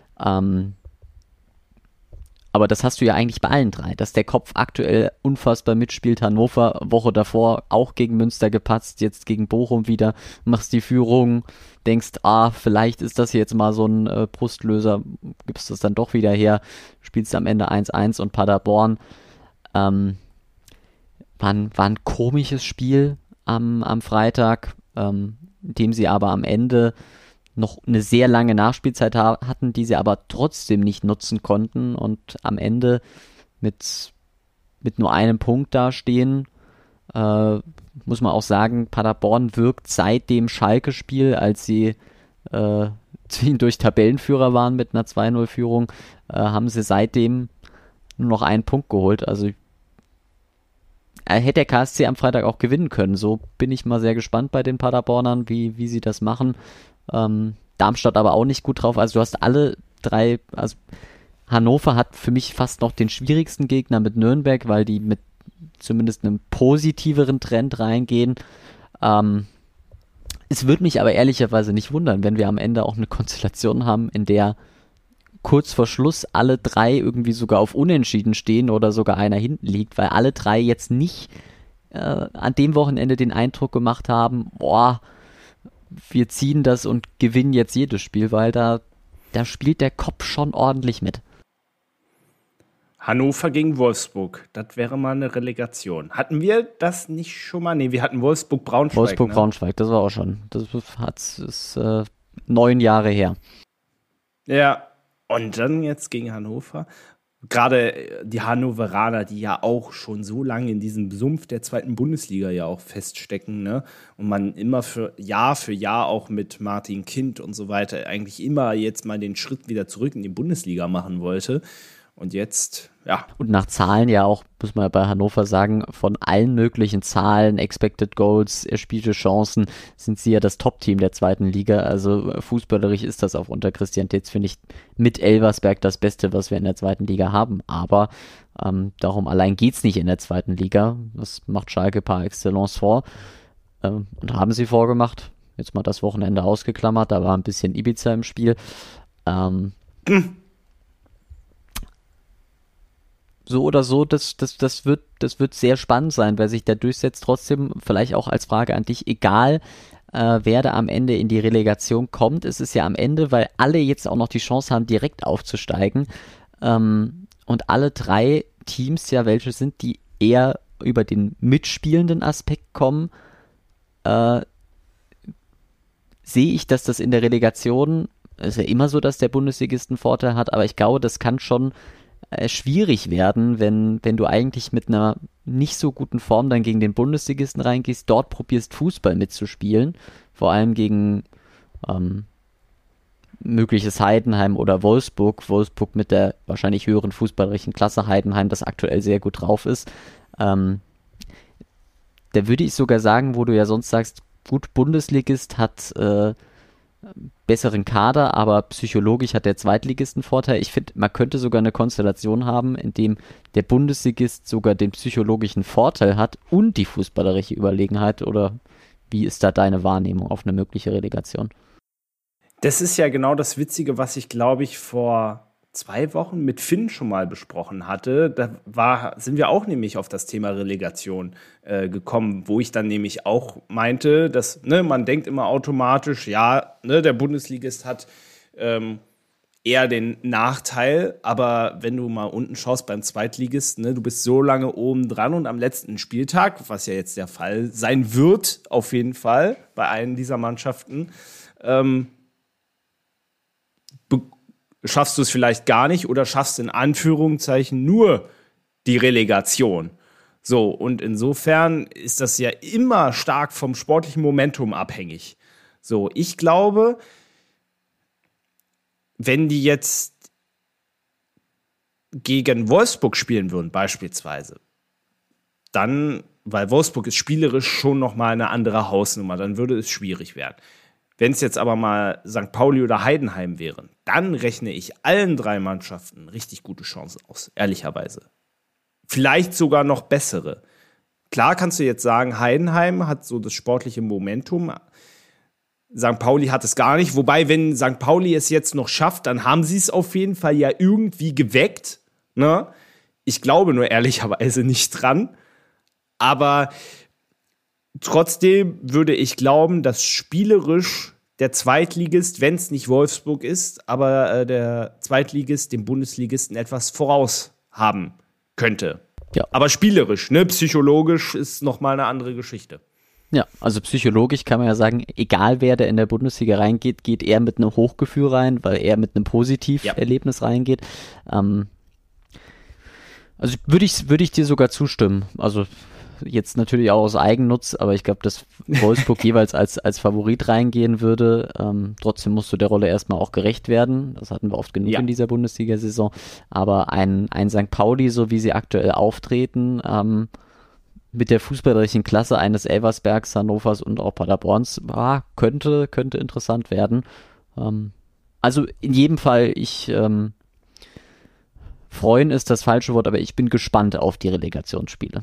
Aber das hast du ja eigentlich bei allen 3, dass der Kopf aktuell unfassbar mitspielt. Hannover, Woche davor auch gegen Münster gepatzt, jetzt gegen Bochum wieder, machst die Führung, denkst, vielleicht ist das jetzt mal so ein Brustlöser, gibst das dann doch wieder her, spielst am Ende 1-1 und Paderborn. War ein komisches Spiel am Freitag, in dem sie aber am Ende noch eine sehr lange Nachspielzeit hatten, die sie aber trotzdem nicht nutzen konnten und am Ende mit nur einem Punkt dastehen. Muss man auch sagen, Paderborn wirkt seit dem Schalke-Spiel, als sie zwischendurch Tabellenführer waren mit einer 2-0-Führung, haben sie seitdem nur noch einen Punkt geholt. Also hätte der KSC am Freitag auch gewinnen können. So bin ich mal sehr gespannt bei den Paderbornern, wie sie das machen. Darmstadt aber auch nicht gut drauf. Also du hast alle 3, also Hannover hat für mich fast noch den schwierigsten Gegner mit Nürnberg, weil die mit zumindest einem positiveren Trend reingehen. Es würde mich aber ehrlicherweise nicht wundern, wenn wir am Ende auch eine Konstellation haben, in der kurz vor Schluss alle 3 irgendwie sogar auf Unentschieden stehen oder sogar einer hinten liegt, weil alle 3 jetzt nicht an dem Wochenende den Eindruck gemacht haben, wir ziehen das und gewinnen jetzt jedes Spiel, weil da spielt der Kopf schon ordentlich mit. Hannover gegen Wolfsburg, das wäre mal eine Relegation. Hatten wir das nicht schon mal? Nee, wir hatten Wolfsburg-Braunschweig. Wolfsburg-Braunschweig, das war auch schon. Das ist 9 Jahre her. Ja, und dann jetzt gegen Hannover. Gerade die Hannoveraner, die ja auch schon so lange in diesem Sumpf der 2. Bundesliga ja auch feststecken, ne? Und man immer für Jahr auch mit Martin Kind und so weiter eigentlich immer jetzt mal den Schritt wieder zurück in die Bundesliga machen wollte. Und jetzt, ja. Und nach Zahlen ja auch, muss man bei Hannover sagen, von allen möglichen Zahlen, Expected Goals, erspielte Chancen, sind sie ja das Top-Team der 2. Liga. Also fußballerisch ist das auch unter Christian Titz, finde ich, mit Elversberg das Beste, was wir in der 2. Liga haben. Aber darum allein geht's nicht in der 2. Liga. Das macht Schalke par excellence vor. Und haben sie vorgemacht. Jetzt mal das Wochenende ausgeklammert, da war ein bisschen Ibiza im Spiel. So oder so, das wird sehr spannend sein, wer sich da durchsetzt. Trotzdem vielleicht auch als Frage an dich, egal wer da am Ende in die Relegation kommt, es ist ja am Ende, weil alle jetzt auch noch die Chance haben, direkt aufzusteigen und alle 3 Teams ja welche sind, die eher über den mitspielenden Aspekt kommen, sehe ich, dass das in der Relegation, ist ja immer so, dass der Bundesligist einen Vorteil hat, aber ich glaube, das kann schon schwierig werden, wenn du eigentlich mit einer nicht so guten Form dann gegen den Bundesligisten reingehst, dort probierst Fußball mitzuspielen, vor allem gegen mögliches Heidenheim oder Wolfsburg mit der wahrscheinlich höheren fußballerischen Klasse Heidenheim, das aktuell sehr gut drauf ist. Da würde ich sogar sagen, wo du ja sonst sagst, gut, Bundesligist hat besseren Kader, aber psychologisch hat der Zweitligist einen Vorteil. Ich finde, man könnte sogar eine Konstellation haben, in dem der Bundesligist sogar den psychologischen Vorteil hat und die fußballerische Überlegenheit. Oder wie ist da deine Wahrnehmung auf eine mögliche Relegation? Das ist ja genau das Witzige, was ich, glaube ich, vor 2 Wochen mit Finn schon mal besprochen hatte. Da sind wir auch nämlich auf das Thema Relegation gekommen, wo ich dann nämlich auch meinte, dass man denkt immer automatisch, ja, der Bundesligist hat eher den Nachteil, aber wenn du mal unten schaust beim Zweitligist, du bist so lange oben dran und am letzten Spieltag, was ja jetzt der Fall sein wird, auf jeden Fall bei allen dieser Mannschaften, schaffst du es vielleicht gar nicht oder schaffst in Anführungszeichen nur die Relegation. So, und insofern ist das ja immer stark vom sportlichen Momentum abhängig. So, ich glaube, wenn die jetzt gegen Wolfsburg spielen würden, beispielsweise, dann, weil Wolfsburg ist spielerisch schon nochmal eine andere Hausnummer, dann würde es schwierig werden. Wenn es jetzt aber mal St. Pauli oder Heidenheim wären, dann rechne ich allen 3 Mannschaften richtig gute Chancen aus, ehrlicherweise. Vielleicht sogar noch bessere. Klar kannst du jetzt sagen, Heidenheim hat so das sportliche Momentum, St. Pauli hat es gar nicht. Wobei, wenn St. Pauli es jetzt noch schafft, dann haben sie es auf jeden Fall ja irgendwie geweckt. Ne? Ich glaube nur ehrlicherweise nicht dran. Aber trotzdem würde ich glauben, dass spielerisch der Zweitligist, wenn es nicht Wolfsburg ist, aber der Zweitligist dem Bundesligisten etwas voraus haben könnte. Ja. Aber spielerisch, psychologisch ist nochmal eine andere Geschichte. Ja, also psychologisch kann man ja sagen, egal wer da in der Bundesliga reingeht, geht er mit einem Hochgefühl rein, weil er mit einem Positiverlebnis reingeht. Also würde ich dir sogar zustimmen. Also jetzt natürlich auch aus Eigennutz, aber ich glaube, dass Wolfsburg jeweils als Favorit reingehen würde. Trotzdem musst du der Rolle erstmal auch gerecht werden. Das hatten wir oft genug in dieser Bundesliga-Saison. Aber ein St. Pauli, so wie sie aktuell auftreten, mit der fußballerischen Klasse eines Elversbergs, Hannovers und auch Paderborns, könnte interessant werden. Also in jedem Fall, freuen ist das falsche Wort, aber ich bin gespannt auf die Relegationsspiele.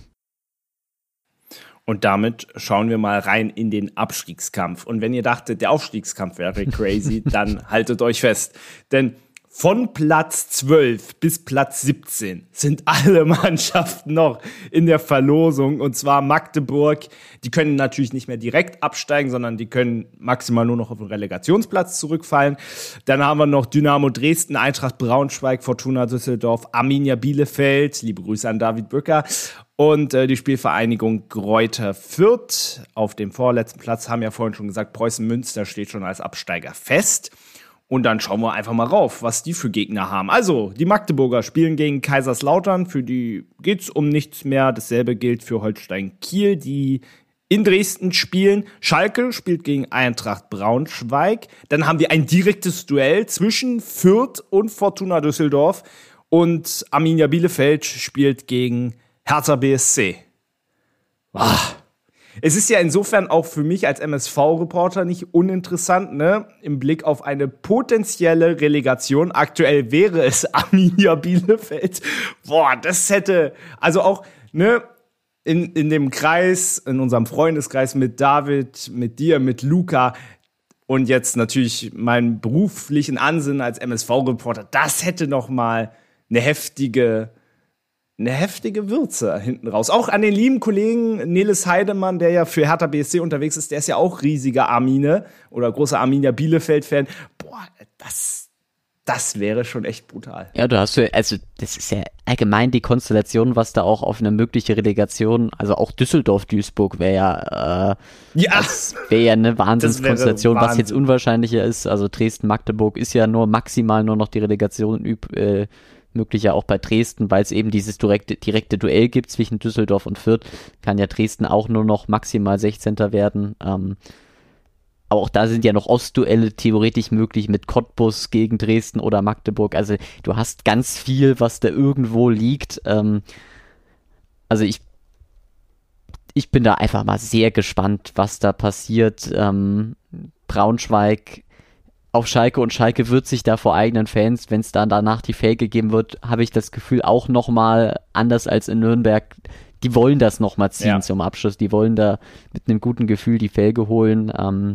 Und damit schauen wir mal rein in den Abstiegskampf. Und wenn ihr dachtet, der Aufstiegskampf wäre crazy, dann haltet euch fest. Denn von Platz 12 bis Platz 17 sind alle Mannschaften noch in der Verlosung. Und zwar Magdeburg. Die können natürlich nicht mehr direkt absteigen, sondern die können maximal nur noch auf den Relegationsplatz zurückfallen. Dann haben wir noch Dynamo Dresden, Eintracht Braunschweig, Fortuna Düsseldorf, Arminia Bielefeld. Liebe Grüße an David Bücker. Und die Spielvereinigung Greuther Fürth. Auf dem vorletzten Platz haben ja vorhin schon gesagt, Preußen Münster steht schon als Absteiger fest. Und dann schauen wir einfach mal rauf, was die für Gegner haben. Also, die Magdeburger spielen gegen Kaiserslautern. Für die geht's um nichts mehr. Dasselbe gilt für Holstein Kiel, die in Dresden spielen. Schalke spielt gegen Eintracht Braunschweig. Dann haben wir ein direktes Duell zwischen Fürth und Fortuna Düsseldorf. Und Arminia Bielefeld spielt gegen Hertha BSC. Es ist ja insofern auch für mich als MSV-Reporter nicht uninteressant, im Blick auf eine potenzielle Relegation. Aktuell wäre es Arminia Bielefeld. Das hätte, also auch, in dem Kreis, in unserem Freundeskreis mit David, mit dir, mit Luca und jetzt natürlich meinen beruflichen Ansinnen als MSV-Reporter, das hätte noch mal eine heftige Würze hinten raus. Auch an den lieben Kollegen Nelis Heidemann, der ja für Hertha BSC unterwegs ist, der ist ja auch riesiger Armine oder großer Arminia Bielefeld-Fan. Das Das wäre schon echt brutal. Ja, also das ist ja allgemein die Konstellation, was da auch auf eine mögliche Relegation, also auch Düsseldorf-Duisburg wäre ja eine Wahnsinnskonstellation, was jetzt unwahrscheinlicher ist. Also Dresden-Magdeburg ist ja maximal nur noch die Relegation möglich ja auch bei Dresden, weil es eben dieses direkte Duell gibt zwischen Düsseldorf und Fürth, kann ja Dresden auch nur noch maximal 16. werden. Aber auch da sind ja noch Ostduelle theoretisch möglich mit Cottbus gegen Dresden oder Magdeburg. Also du hast ganz viel, was da irgendwo liegt. Also ich bin da einfach mal sehr gespannt, was da passiert. Braunschweig auf Schalke und Schalke wird sich da vor eigenen Fans, wenn es dann danach die Fälle gegeben wird, habe ich das Gefühl auch nochmal anders als in Nürnberg. Die wollen das nochmal ziehen zum Abschluss. Die wollen da mit einem guten Gefühl die Felge holen.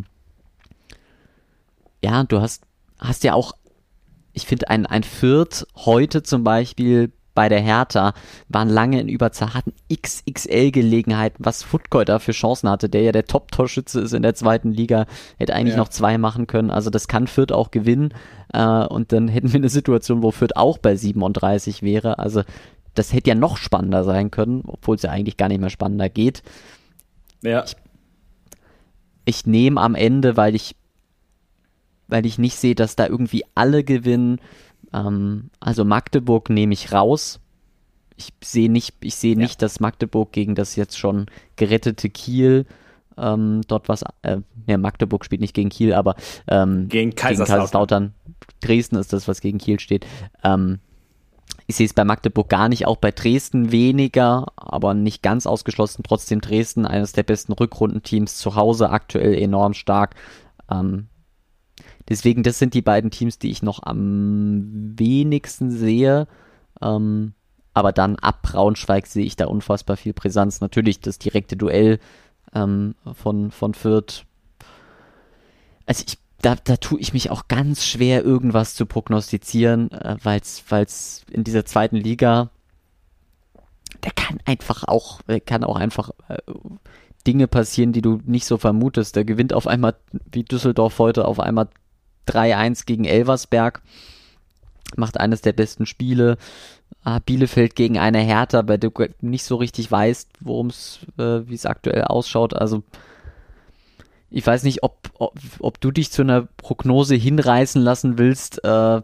Ja, du hast ja auch, ich finde, ein Fürth heute zum Beispiel bei der Hertha waren lange in Überzahl, hatten XXL-Gelegenheiten, was Futgol da für Chancen hatte, der ja der Top-Torschütze ist in der zweiten Liga, hätte eigentlich noch 2 machen können, also das kann Fürth auch gewinnen und dann hätten wir eine Situation, wo Fürth auch bei 37 wäre, also das hätte ja noch spannender sein können, obwohl es ja eigentlich gar nicht mehr spannender geht. Ja. Ich nehme am Ende, weil ich nicht sehe, dass da irgendwie alle gewinnen. Also Magdeburg nehme ich raus. Ich sehe nicht, dass Magdeburg gegen das jetzt schon gerettete Kiel dort was, Magdeburg spielt nicht gegen Kiel, aber gegen Kaiserslautern. Dresden ist das, was gegen Kiel steht. Ich sehe es bei Magdeburg gar nicht, auch bei Dresden weniger, aber nicht ganz ausgeschlossen. Trotzdem Dresden, eines der besten Rückrundenteams zu Hause, aktuell enorm stark. Deswegen, das sind die beiden Teams, die ich noch am wenigsten sehe. Aber dann ab Braunschweig sehe ich da unfassbar viel Brisanz. Natürlich das direkte Duell von Fürth. Also da tue ich mich auch ganz schwer, irgendwas zu prognostizieren, weil's in dieser zweiten Liga, da kann auch einfach Dinge passieren, die du nicht so vermutest. Da gewinnt auf einmal, wie Düsseldorf heute, auf einmal 3-1 gegen Elversberg, macht eines der besten Spiele. Bielefeld gegen eine Hertha, bei der du nicht so richtig weißt, wie es aktuell ausschaut. Also ich weiß nicht, ob du dich zu einer Prognose hinreißen lassen willst. Bei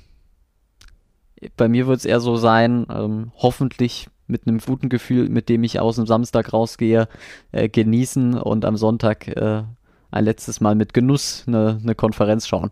mir wird es eher so sein, hoffentlich mit einem guten Gefühl, mit dem ich aus dem Samstag rausgehe, genießen und am Sonntag ein letztes Mal mit Genuss eine Konferenz schauen.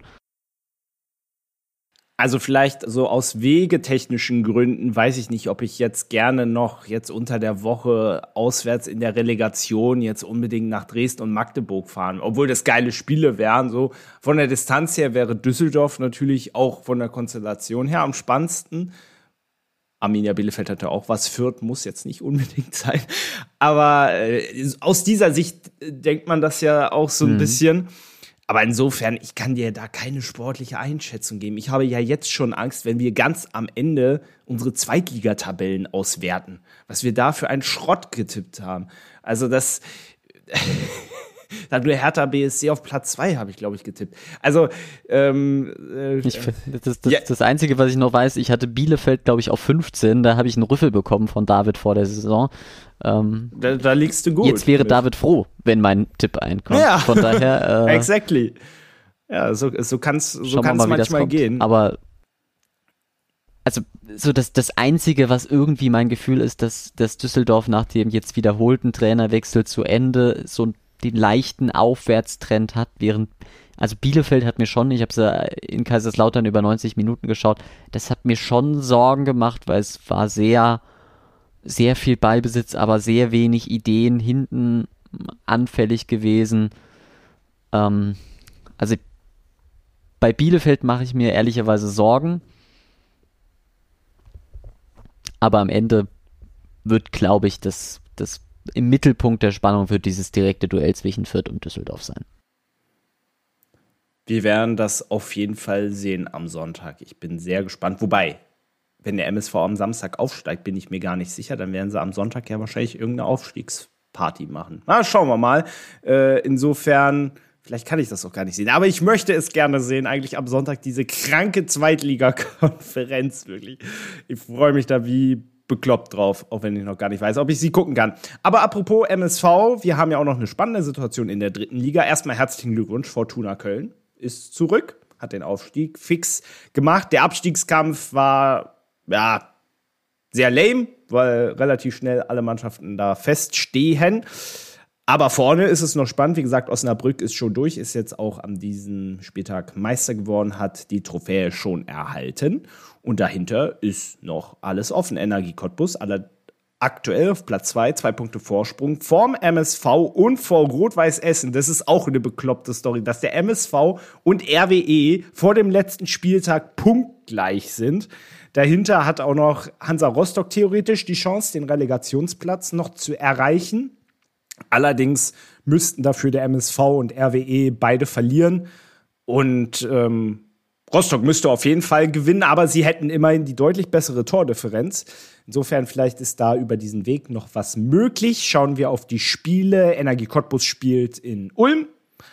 Also vielleicht so aus wegetechnischen Gründen weiß ich nicht, ob ich jetzt gerne noch jetzt unter der Woche auswärts in der Relegation jetzt unbedingt nach Dresden und Magdeburg fahren. Obwohl das geile Spiele wären. So von der Distanz her wäre Düsseldorf natürlich auch von der Konstellation her am spannendsten. Arminia Bielefeld hatte auch was. Fürth muss jetzt nicht unbedingt sein. Aber aus dieser Sicht denkt man das ja auch so ein bisschen. Aber insofern, ich kann dir da keine sportliche Einschätzung geben. Ich habe ja jetzt schon Angst, wenn wir ganz am Ende unsere Zweitligatabellen auswerten, was wir da für einen Schrott getippt haben. Also das hat nur Hertha BSC auf Platz 2, habe ich, glaube ich, getippt. Also das Einzige, was ich noch weiß, ich hatte Bielefeld, glaube ich, auf 15. Da habe ich einen Rüffel bekommen von David vor der Saison. Da liegst du gut. Jetzt wäre David froh, wenn mein Tipp einkommt. Ja, von daher. Exactly. Ja, so kann's manchmal gehen. Aber also so das Einzige, was irgendwie mein Gefühl ist, dass Düsseldorf nach dem jetzt wiederholten Trainerwechsel zu Ende so den leichten Aufwärtstrend hat, während, also Bielefeld hat mir schon, ich habe es ja in Kaiserslautern über 90 Minuten geschaut, das hat mir schon Sorgen gemacht, weil es war sehr, sehr viel Ballbesitz, aber sehr wenig Ideen hinten anfällig gewesen. Also bei Bielefeld mache ich mir ehrlicherweise Sorgen, aber am Ende wird, glaube ich, das im Mittelpunkt der Spannung wird dieses direkte Duell zwischen Fürth und Düsseldorf sein. Wir werden das auf jeden Fall sehen am Sonntag. Ich bin sehr gespannt. Wobei, wenn der MSV am Samstag aufsteigt, bin ich mir gar nicht sicher. Dann werden sie am Sonntag ja wahrscheinlich irgendeine Aufstiegsparty machen. Na, schauen wir mal. Insofern Vielleicht kann ich das auch gar nicht sehen. Aber ich möchte es gerne sehen, eigentlich am Sonntag, diese kranke Zweitliga-Konferenz, wirklich. Ich freue mich da wie bekloppt drauf, auch wenn ich noch gar nicht weiß, ob ich sie gucken kann. Aber apropos MSV, wir haben ja auch noch eine spannende Situation in der 3. Liga. Erstmal herzlichen Glückwunsch, Fortuna Köln ist zurück, hat den Aufstieg fix gemacht. Der Abstiegskampf war, ja, sehr lame, weil relativ schnell alle Mannschaften da feststehen. Aber vorne ist es noch spannend. Wie gesagt, Osnabrück ist schon durch, ist jetzt auch an diesem Spieltag Meister geworden, hat die Trophäe schon erhalten. Und dahinter ist noch alles offen. Energie Cottbus, aktuell auf Platz 2, 2 Punkte Vorsprung vorm MSV und vor Rot-Weiß Essen. Das ist auch eine bekloppte Story, dass der MSV und RWE vor dem letzten Spieltag punktgleich sind. Dahinter hat auch noch Hansa Rostock theoretisch die Chance, den Relegationsplatz noch zu erreichen. Allerdings müssten dafür der MSV und RWE beide verlieren. Und Rostock müsste auf jeden Fall gewinnen, aber sie hätten immerhin die deutlich bessere Tordifferenz. Insofern vielleicht ist da über diesen Weg noch was möglich. Schauen wir auf die Spiele. Energie Cottbus spielt in Ulm.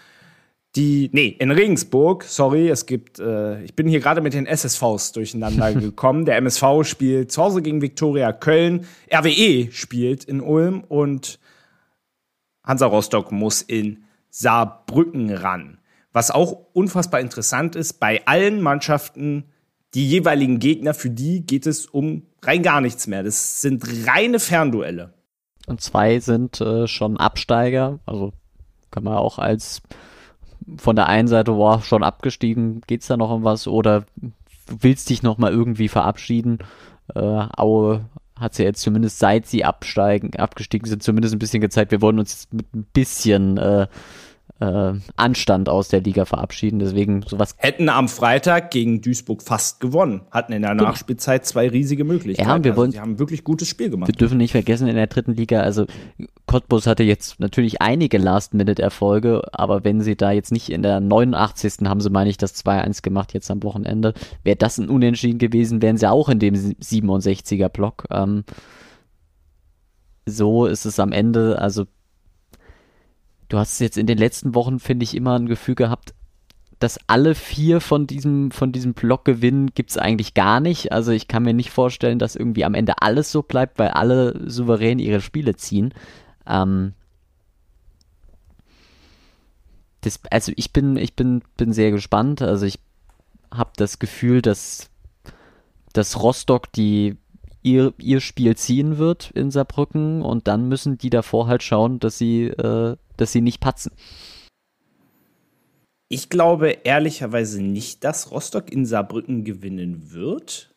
In Regensburg, sorry, ich bin hier gerade mit den SSVs durcheinander gekommen. Der MSV spielt zu Hause gegen Viktoria Köln. RWE spielt in Ulm und Hansa Rostock muss in Saarbrücken ran. Was auch unfassbar interessant ist, bei allen Mannschaften, die jeweiligen Gegner, für die geht es um rein gar nichts mehr. Das sind reine Fernduelle. Und 2 sind schon Absteiger, also kann man auch als von der einen Seite, schon abgestiegen, geht's da noch um was, oder willst dich noch mal irgendwie verabschieden. Aue hat sie jetzt zumindest, seit sie abgestiegen sind, zumindest ein bisschen gezeigt, wir wollen uns jetzt mit ein bisschen Anstand aus der Liga verabschieden, deswegen sowas. Hätten am Freitag gegen Duisburg fast gewonnen, hatten in der Nachspielzeit 2 riesige Möglichkeiten. Ja, die haben wirklich gutes Spiel gemacht. Wir dürfen nicht vergessen, in der 3. Liga, also Cottbus hatte jetzt natürlich einige Last-Minute-Erfolge, aber wenn sie da jetzt nicht in der 89. haben sie, meine ich, das 2-1 gemacht jetzt am Wochenende, wäre das ein Unentschieden gewesen, wären sie auch in dem 67er-Block. So ist es am Ende, also du hast jetzt in den letzten Wochen, finde ich, immer ein Gefühl gehabt, dass alle 4 von diesem Block gewinnen, gibt's eigentlich gar nicht. Also ich kann mir nicht vorstellen, dass irgendwie am Ende alles so bleibt, weil alle souverän ihre Spiele ziehen. Also ich bin sehr gespannt. Also ich habe das Gefühl, dass Rostock ihr Spiel ziehen wird in Saarbrücken und dann müssen die davor halt schauen, dass sie nicht patzen. Ich glaube ehrlicherweise nicht, dass Rostock in Saarbrücken gewinnen wird.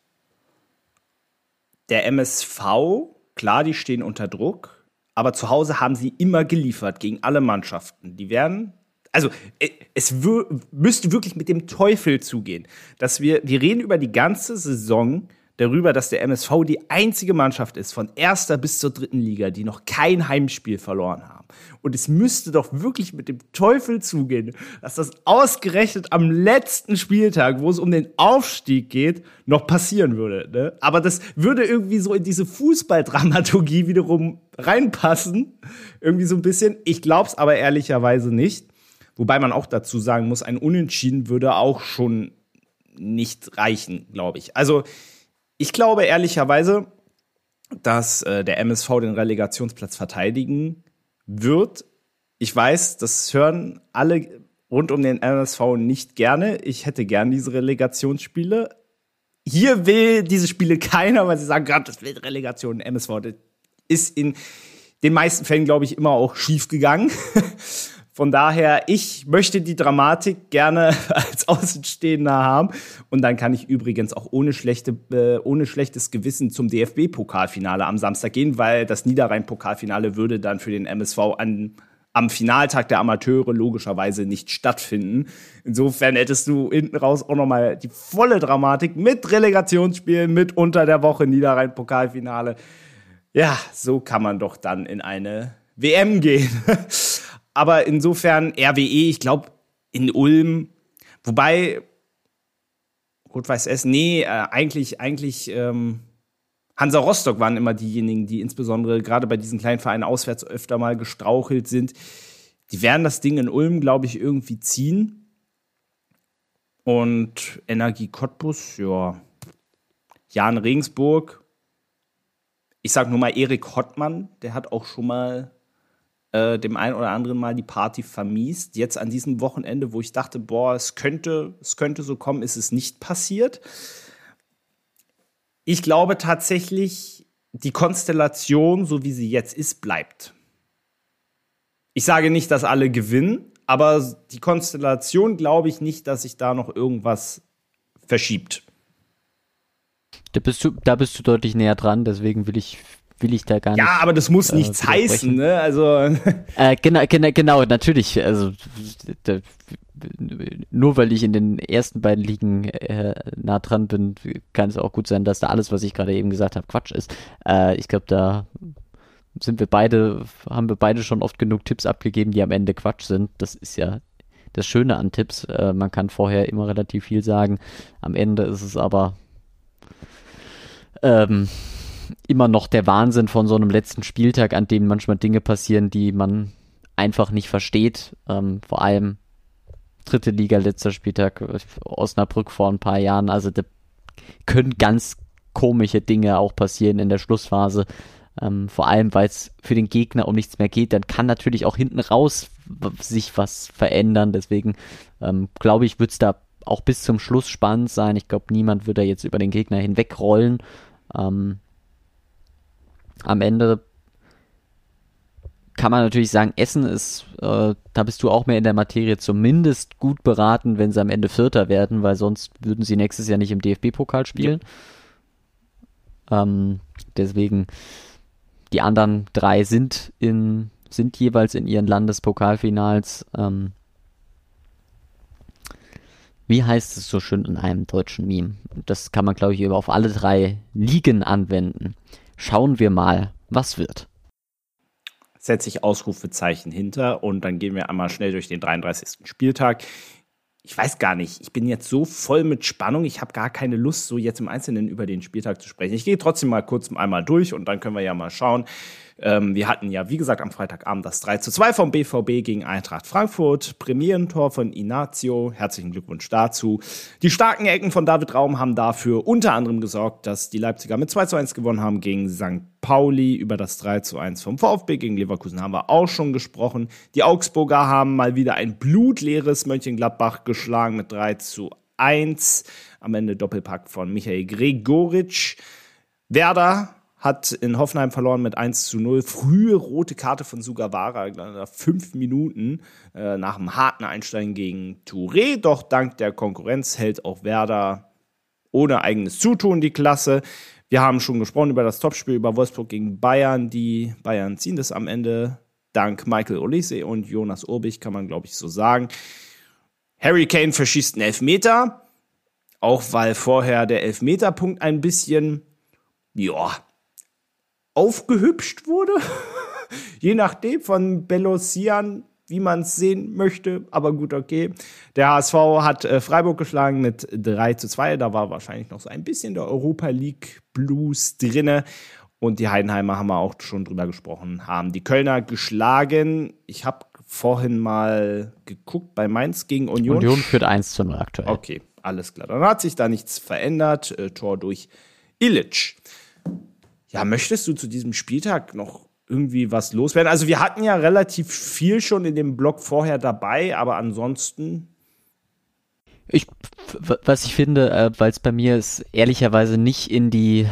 Der MSV, klar, die stehen unter Druck, aber zu Hause haben sie immer geliefert gegen alle Mannschaften. Es müsste wirklich mit dem Teufel zugehen, dass wir reden über die ganze Saison darüber, dass der MSV die einzige Mannschaft ist, von 1. bis zur 3. Liga, die noch kein Heimspiel verloren haben. Und es müsste doch wirklich mit dem Teufel zugehen, dass das ausgerechnet am letzten Spieltag, wo es um den Aufstieg geht, noch passieren würde. Ne? Aber das würde irgendwie so in diese Fußballdramaturgie wiederum reinpassen. Irgendwie so ein bisschen. Ich glaube es aber ehrlicherweise nicht. Wobei man auch dazu sagen muss, ein Unentschieden würde auch schon nicht reichen, glaube ich. Also ich glaube ehrlicherweise, dass der MSV den Relegationsplatz verteidigen wird. Ich weiß, das hören alle rund um den MSV nicht gerne. Ich hätte gern diese Relegationsspiele. Hier will diese Spiele keiner, weil sie sagen, gerade das will Relegation. MSV, das ist in den meisten Fällen, glaube ich, immer auch schief gegangen. Von daher, ich möchte die Dramatik gerne als Außenstehender haben. Und dann kann ich übrigens auch ohne schlechtes Gewissen zum DFB-Pokalfinale am Samstag gehen, weil das Niederrhein-Pokalfinale würde dann für den MSV am Finaltag der Amateure logischerweise nicht stattfinden. Insofern hättest du hinten raus auch nochmal die volle Dramatik mit Relegationsspielen, mit unter der Woche Niederrhein-Pokalfinale. Ja, so kann man doch dann in eine WM gehen. Aber insofern RWE, ich glaube, in Ulm, wobei Rot-Weiß Essen, eigentlich Hansa Rostock waren immer diejenigen, die insbesondere gerade bei diesen kleinen Vereinen auswärts öfter mal gestrauchelt sind. Die werden das Ding in Ulm, glaube ich, irgendwie ziehen. Und Energie Cottbus, ja. Jan Regensburg. Ich sag nur mal Erik Hottmann, der hat auch schon mal dem einen oder anderen mal die Party vermiest. Jetzt an diesem Wochenende, wo ich dachte, boah, es könnte so kommen, ist es nicht passiert. Ich glaube tatsächlich, die Konstellation, so wie sie jetzt ist, bleibt. Ich sage nicht, dass alle gewinnen, aber die Konstellation glaube ich nicht, dass sich da noch irgendwas verschiebt. Da bist du deutlich näher dran, deswegen will ich da gar nicht. Ja, aber das muss nichts heißen, ne? Also genau, natürlich. Also nur weil ich in den ersten beiden Ligen nah dran bin, kann es auch gut sein, dass da alles, was ich gerade eben gesagt habe, Quatsch ist. Ich glaube, da haben wir beide schon oft genug Tipps abgegeben, die am Ende Quatsch sind. Das ist ja das Schöne an Tipps. Man kann vorher immer relativ viel sagen. Am Ende ist es aber immer noch der Wahnsinn von so einem letzten Spieltag, an dem manchmal Dinge passieren, die man einfach nicht versteht. Vor allem dritte Liga, letzter Spieltag, Osnabrück vor ein paar Jahren. Also da können ganz komische Dinge auch passieren in der Schlussphase. Vor allem, weil es für den Gegner um nichts mehr geht. Dann kann natürlich auch hinten raus sich was verändern. Deswegen glaube ich, wird es da auch bis zum Schluss spannend sein. Ich glaube, niemand wird da jetzt über den Gegner hinwegrollen. Am Ende kann man natürlich sagen, Essen ist, da bist du auch mehr in der Materie, zumindest gut beraten, wenn sie am Ende Vierter werden, weil sonst würden sie nächstes Jahr nicht im DFB-Pokal spielen. Ja. Deswegen, die anderen drei sind jeweils in ihren Landespokalfinals. Wie heißt es so schön in einem deutschen Meme? Das kann man, glaube ich, auf alle drei Ligen anwenden. Schauen wir mal, was wird. Setze ich Ausrufezeichen hinter und dann gehen wir einmal schnell durch den 33. Spieltag. Ich weiß gar nicht, ich bin jetzt so voll mit Spannung, ich habe gar keine Lust, so jetzt im Einzelnen über den Spieltag zu sprechen. Ich gehe trotzdem mal kurz einmal durch und dann können wir ja mal schauen. Wir hatten ja, wie gesagt, am Freitagabend das 3:2 vom BVB gegen Eintracht Frankfurt. Premierentor von Inacio. Herzlichen Glückwunsch dazu. Die starken Ecken von David Raum haben dafür unter anderem gesorgt, dass die Leipziger mit 2:1 gewonnen haben gegen St. Pauli. Über das 3:1 vom VfB gegen Leverkusen haben wir auch schon gesprochen. Die Augsburger haben mal wieder ein blutleeres Mönchengladbach geschlagen mit 3:1. Am Ende Doppelpack von Michael Gregoritsch. Werder hat in Hoffenheim verloren mit 1:0. Frühe rote Karte von Sugawara, nach 5 Minuten nach einem harten Einsteigen gegen Touré. Doch dank der Konkurrenz hält auch Werder ohne eigenes Zutun die Klasse. Wir haben schon gesprochen über das Topspiel, über Wolfsburg gegen Bayern. Die Bayern ziehen das am Ende dank Michael Olise und Jonas Urbich, kann man, glaube ich, so sagen. Harry Kane verschießt einen Elfmeter, auch weil vorher der Elfmeterpunkt ein bisschen, aufgehübscht wurde, je nachdem von Belosian, wie man es sehen möchte, aber gut, okay. Der HSV hat Freiburg geschlagen mit 3:2, da war wahrscheinlich noch so ein bisschen der Europa League Blues drinne und die Heidenheimer, haben wir auch schon drüber gesprochen, haben die Kölner geschlagen. Ich habe vorhin mal geguckt bei Mainz gegen Union. Union führt 1:0 aktuell. Okay, alles klar, dann hat sich da nichts verändert, Tor durch Illich. Ja, möchtest du zu diesem Spieltag noch irgendwie was loswerden? Also wir hatten ja relativ viel schon in dem Blog vorher dabei, aber ansonsten... Was ich finde, weil es bei mir es ehrlicherweise nicht in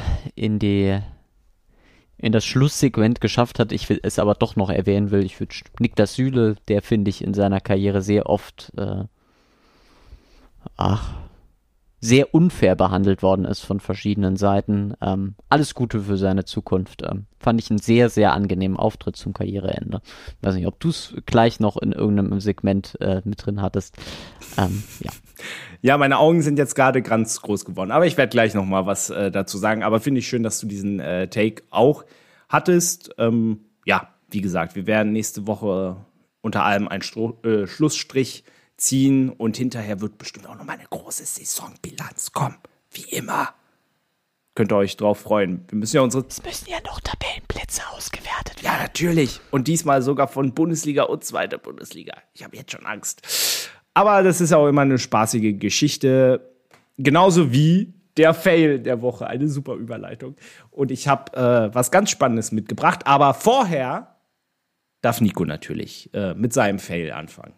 das Schlusssegment geschafft hat, ich will es aber doch noch erwähnen will, ich würde Niklas Süle, der finde ich in seiner Karriere sehr oft sehr unfair behandelt worden ist von verschiedenen Seiten. Alles Gute für seine Zukunft. Fand ich einen sehr, sehr angenehmen Auftritt zum Karriereende. Weiß nicht, ob du es gleich noch in irgendeinem Segment mit drin hattest. Ja. Ja, meine Augen sind jetzt gerade ganz groß geworden, aber ich werde gleich noch mal was dazu sagen. Aber finde ich schön, dass du diesen Take auch hattest. Ja, wie gesagt, wir werden nächste Woche unter allem einen Schlussstrich ziehen und hinterher wird bestimmt auch noch mal eine große Saisonbilanz kommen. Wie immer. Könnt ihr euch drauf freuen. Wir müssen ja Es müssen ja noch Tabellenplätze ausgewertet Ja, natürlich. Und diesmal sogar von Bundesliga und zweiter Bundesliga. Ich habe jetzt schon Angst. Aber das ist auch immer eine spaßige Geschichte. Genauso wie der Fail der Woche. Eine super Überleitung. Und ich habe was ganz Spannendes mitgebracht. Aber vorher darf Nico natürlich mit seinem Fail anfangen.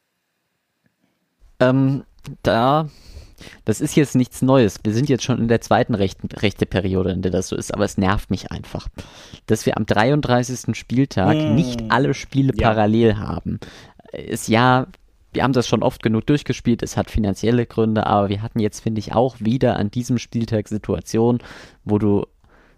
Das ist jetzt nichts Neues. Wir sind jetzt schon in der zweiten rechte Periode, in der das so ist, aber es nervt mich einfach, dass wir am 33. Spieltag nicht alle Spiele parallel haben. Wir haben das schon oft genug durchgespielt, es hat finanzielle Gründe, aber wir hatten jetzt, finde ich, auch wieder an diesem Spieltag Situationen, wo du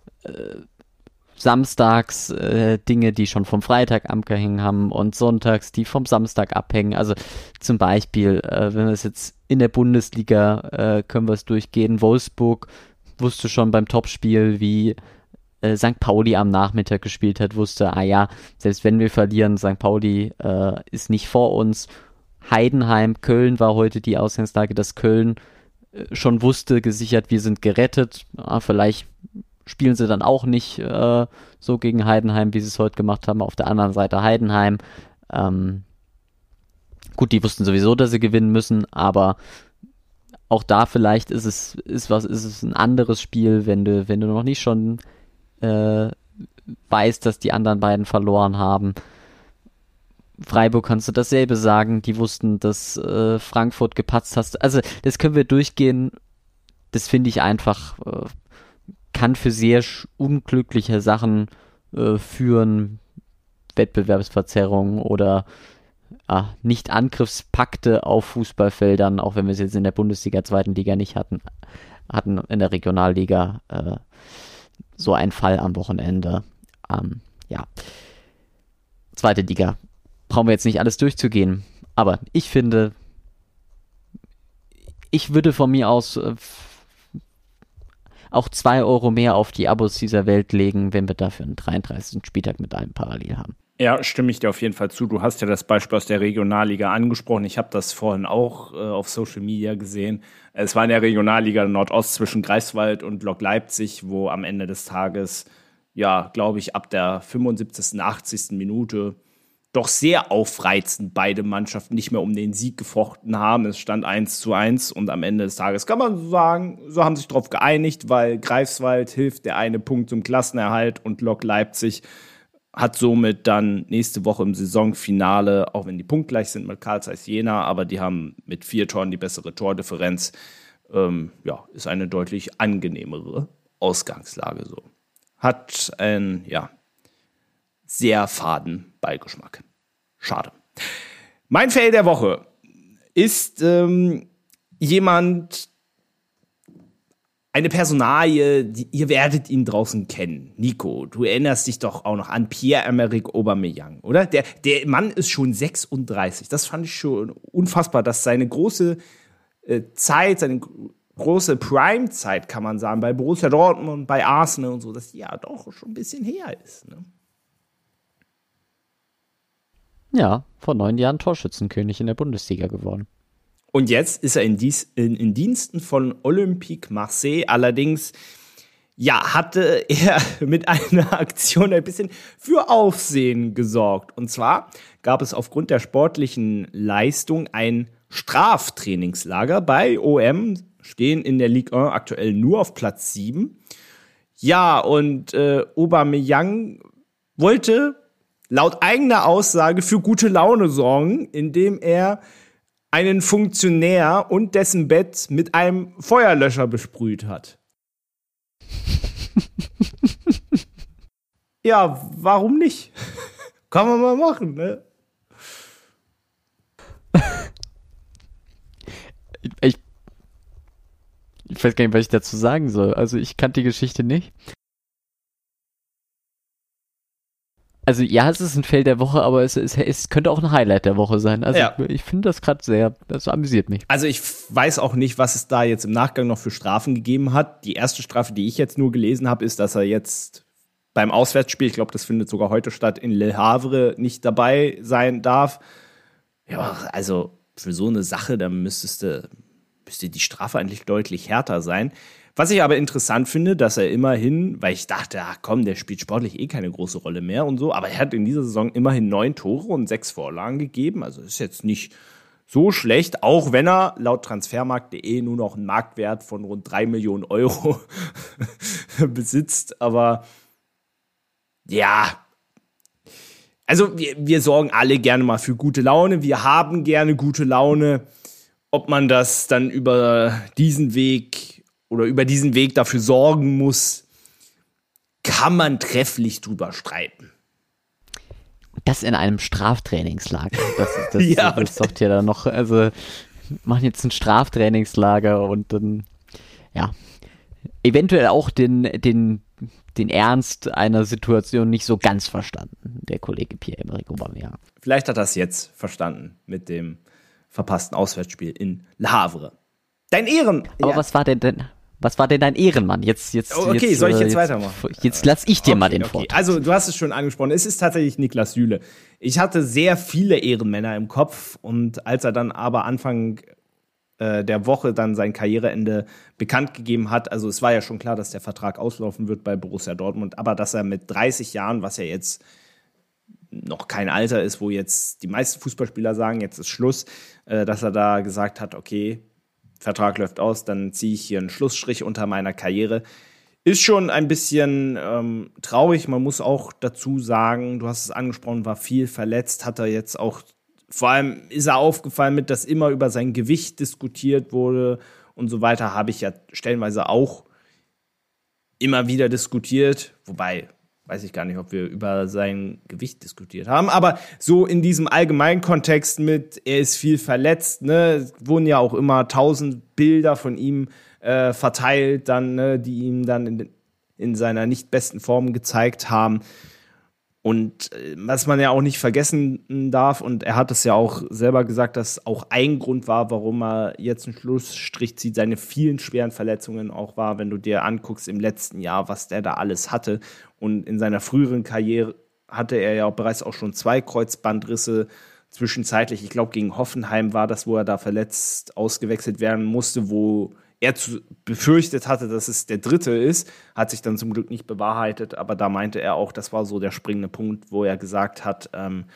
samstags Dinge, die schon vom Freitag abgehängt haben und sonntags, die vom Samstag abhängen. Also zum Beispiel, wenn wir es jetzt in der Bundesliga, können wir es durchgehen. Wolfsburg wusste schon beim Topspiel, wie St. Pauli am Nachmittag gespielt hat, wusste, selbst wenn wir verlieren, St. Pauli ist nicht vor uns. Heidenheim, Köln war heute die Ausgangslage, dass Köln schon wusste, gesichert, wir sind gerettet. Vielleicht spielen sie dann auch nicht so gegen Heidenheim, wie sie es heute gemacht haben. Auf der anderen Seite Heidenheim. Gut, die wussten sowieso, dass sie gewinnen müssen, aber auch da vielleicht ist es ein anderes Spiel, wenn du noch nicht schon weißt, dass die anderen beiden verloren haben. Freiburg kannst du dasselbe sagen. Die wussten, dass Frankfurt gepatzt hast. Also das können wir durchgehen. Das finde ich einfach kann für sehr unglückliche Sachen führen, Wettbewerbsverzerrungen oder Nicht-Angriffspakte auf Fußballfeldern, auch wenn wir es jetzt in der Bundesliga, zweiten Liga nicht hatten in der Regionalliga so einen Fall am Wochenende. Zweite Liga. Brauchen wir jetzt nicht alles durchzugehen, aber ich finde, ich würde von mir aus auch 2 Euro mehr auf die Abos dieser Welt legen, wenn wir dafür einen 33. Spieltag mit einem parallel haben. Ja, stimme ich dir auf jeden Fall zu. Du hast ja das Beispiel aus der Regionalliga angesprochen. Ich habe das vorhin auch auf Social Media gesehen. Es war in der Regionalliga Nordost zwischen Greifswald und Lok Leipzig, wo am Ende des Tages, glaube ich, ab der 75., 80. Minute doch sehr aufreizend beide Mannschaften nicht mehr um den Sieg gefochten haben. Es stand 1:1 und am Ende des Tages kann man so sagen, so haben sich darauf geeinigt, weil Greifswald hilft der eine Punkt zum Klassenerhalt und Lok Leipzig hat somit dann nächste Woche im Saisonfinale, auch wenn die punktgleich sind mit Carl Zeiss Jena, aber die haben mit 4 Toren die bessere Tordifferenz, ist eine deutlich angenehmere Ausgangslage so. Hat ein, sehr faden Beigeschmack. Schade. Mein Fail der Woche ist eine Personalie, ihr werdet ihn draußen kennen. Nico, du erinnerst dich doch auch noch an Pierre-Emerick Aubameyang, oder? Der Mann ist schon 36. Das fand ich schon unfassbar, dass seine große Zeit, seine große Prime-Zeit, kann man sagen, bei Borussia Dortmund, bei Arsenal und so, dass die doch schon ein bisschen her ist, ne? Ja, vor 9 Jahren Torschützenkönig in der Bundesliga geworden. Und jetzt ist er in Diensten von Olympique Marseille. Allerdings, hatte er mit einer Aktion ein bisschen für Aufsehen gesorgt. Und zwar gab es aufgrund der sportlichen Leistung ein Straftrainingslager bei OM, stehen in der Ligue 1 aktuell nur auf Platz 7. Ja, und Aubameyang wollte laut eigener Aussage für gute Laune sorgen, indem er einen Funktionär und dessen Bett mit einem Feuerlöscher besprüht hat. Ja, warum nicht? Kann man mal machen, ne? Ich weiß gar nicht, was ich dazu sagen soll. Also ich kannte die Geschichte nicht. Also es ist ein Fail der Woche, aber es könnte auch ein Highlight der Woche sein. Also ich finde das gerade das amüsiert mich. Also ich weiß auch nicht, was es da jetzt im Nachgang noch für Strafen gegeben hat. Die erste Strafe, die ich jetzt nur gelesen habe, ist, dass er jetzt beim Auswärtsspiel, ich glaube, das findet sogar heute statt, in Le Havre nicht dabei sein darf. Ja, also für so eine Sache, da müsste die Strafe eigentlich deutlich härter sein. Was ich aber interessant finde, dass er immerhin, weil ich dachte, ach komm, der spielt sportlich keine große Rolle mehr und so, aber er hat in dieser Saison immerhin 9 Tore und 6 Vorlagen gegeben. Also ist jetzt nicht so schlecht, auch wenn er laut Transfermarkt.de nur noch einen Marktwert von rund 3 Millionen Euro besitzt. Aber ja, also wir sorgen alle gerne mal für gute Laune. Wir haben gerne gute Laune. Ob man das dann über diesen Weg dafür sorgen muss, kann man trefflich drüber streiten. Das in einem Straftrainingslager. Das sagt ja dann noch, also machen jetzt ein Straftrainingslager und dann, ja, eventuell auch den Ernst einer Situation nicht so ganz verstanden, der Kollege Pierre-Emerick Aubameyang. Vielleicht hat er es jetzt verstanden mit dem verpassten Auswärtsspiel in Le Havre. Dein Ehren! Aber was war denn dein Ehrenmann? Soll ich jetzt weitermachen? Jetzt lass ich dir mal den Vortrag. Also, du hast es schon angesprochen. Es ist tatsächlich Niklas Süle. Ich hatte sehr viele Ehrenmänner im Kopf und als er dann aber Anfang der Woche dann sein Karriereende bekannt gegeben hat, also es war ja schon klar, dass der Vertrag auslaufen wird bei Borussia Dortmund, aber dass er mit 30 Jahren, was ja jetzt noch kein Alter ist, wo jetzt die meisten Fußballspieler sagen, jetzt ist Schluss, dass er da gesagt hat, okay, Vertrag läuft aus, dann ziehe ich hier einen Schlussstrich unter meiner Karriere. Ist schon ein bisschen traurig. Man muss auch dazu sagen, du hast es angesprochen, war viel verletzt, hat er jetzt auch, vor allem ist er aufgefallen mit, dass immer über sein Gewicht diskutiert wurde und so weiter, habe ich ja stellenweise auch immer wieder diskutiert, wobei weiß ich gar nicht, ob wir über sein Gewicht diskutiert haben, aber so in diesem allgemeinen Kontext mit, er ist viel verletzt, ne, wurden ja auch immer 1000 Bilder von ihm verteilt, dann, ne, die ihm dann in seiner nicht besten Form gezeigt haben. Und was man ja auch nicht vergessen darf, und er hat es ja auch selber gesagt, dass auch ein Grund war, warum er jetzt einen Schlussstrich zieht, seine vielen schweren Verletzungen auch war, wenn du dir anguckst im letzten Jahr, was der da alles hatte. Und in seiner früheren Karriere hatte er ja auch bereits auch schon 2 Kreuzbandrisse zwischenzeitlich. Ich glaube, gegen Hoffenheim war das, wo er da verletzt ausgewechselt werden musste, wo er befürchtet hatte, dass es der 3. ist, hat sich dann zum Glück nicht bewahrheitet, aber da meinte er auch, das war so der springende Punkt, wo er gesagt hat,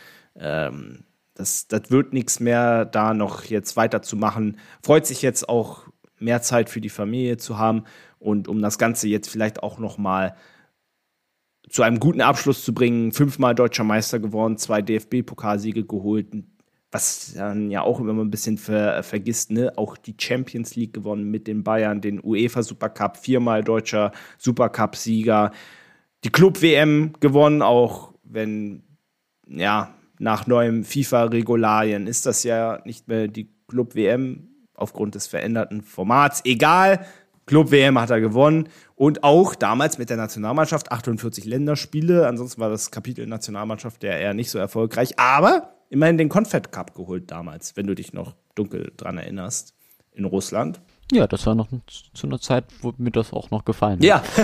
das wird nichts mehr, da noch jetzt weiterzumachen. Freut sich jetzt auch, mehr Zeit für die Familie zu haben und um das Ganze jetzt vielleicht auch noch mal zu einem guten Abschluss zu bringen, 5-mal Deutscher Meister geworden, 2 DFB-Pokalsiege geholt, was dann ja auch immer ein bisschen vergisst, ne? Auch die Champions League gewonnen mit den Bayern, den UEFA Supercup, 4-mal deutscher Supercup-Sieger, die Club-WM gewonnen, auch wenn, ja, nach neuen FIFA-Regularien ist das ja nicht mehr die Club-WM aufgrund des veränderten Formats. Egal, Club-WM hat er gewonnen und auch damals mit der Nationalmannschaft 48 Länderspiele, ansonsten war das Kapitel Nationalmannschaft ja eher nicht so erfolgreich, aber immerhin den Confed Cup geholt damals, wenn du dich noch dunkel dran erinnerst, in Russland. Ja, das war noch zu einer Zeit, wo mir das auch noch gefallen hat. Ja.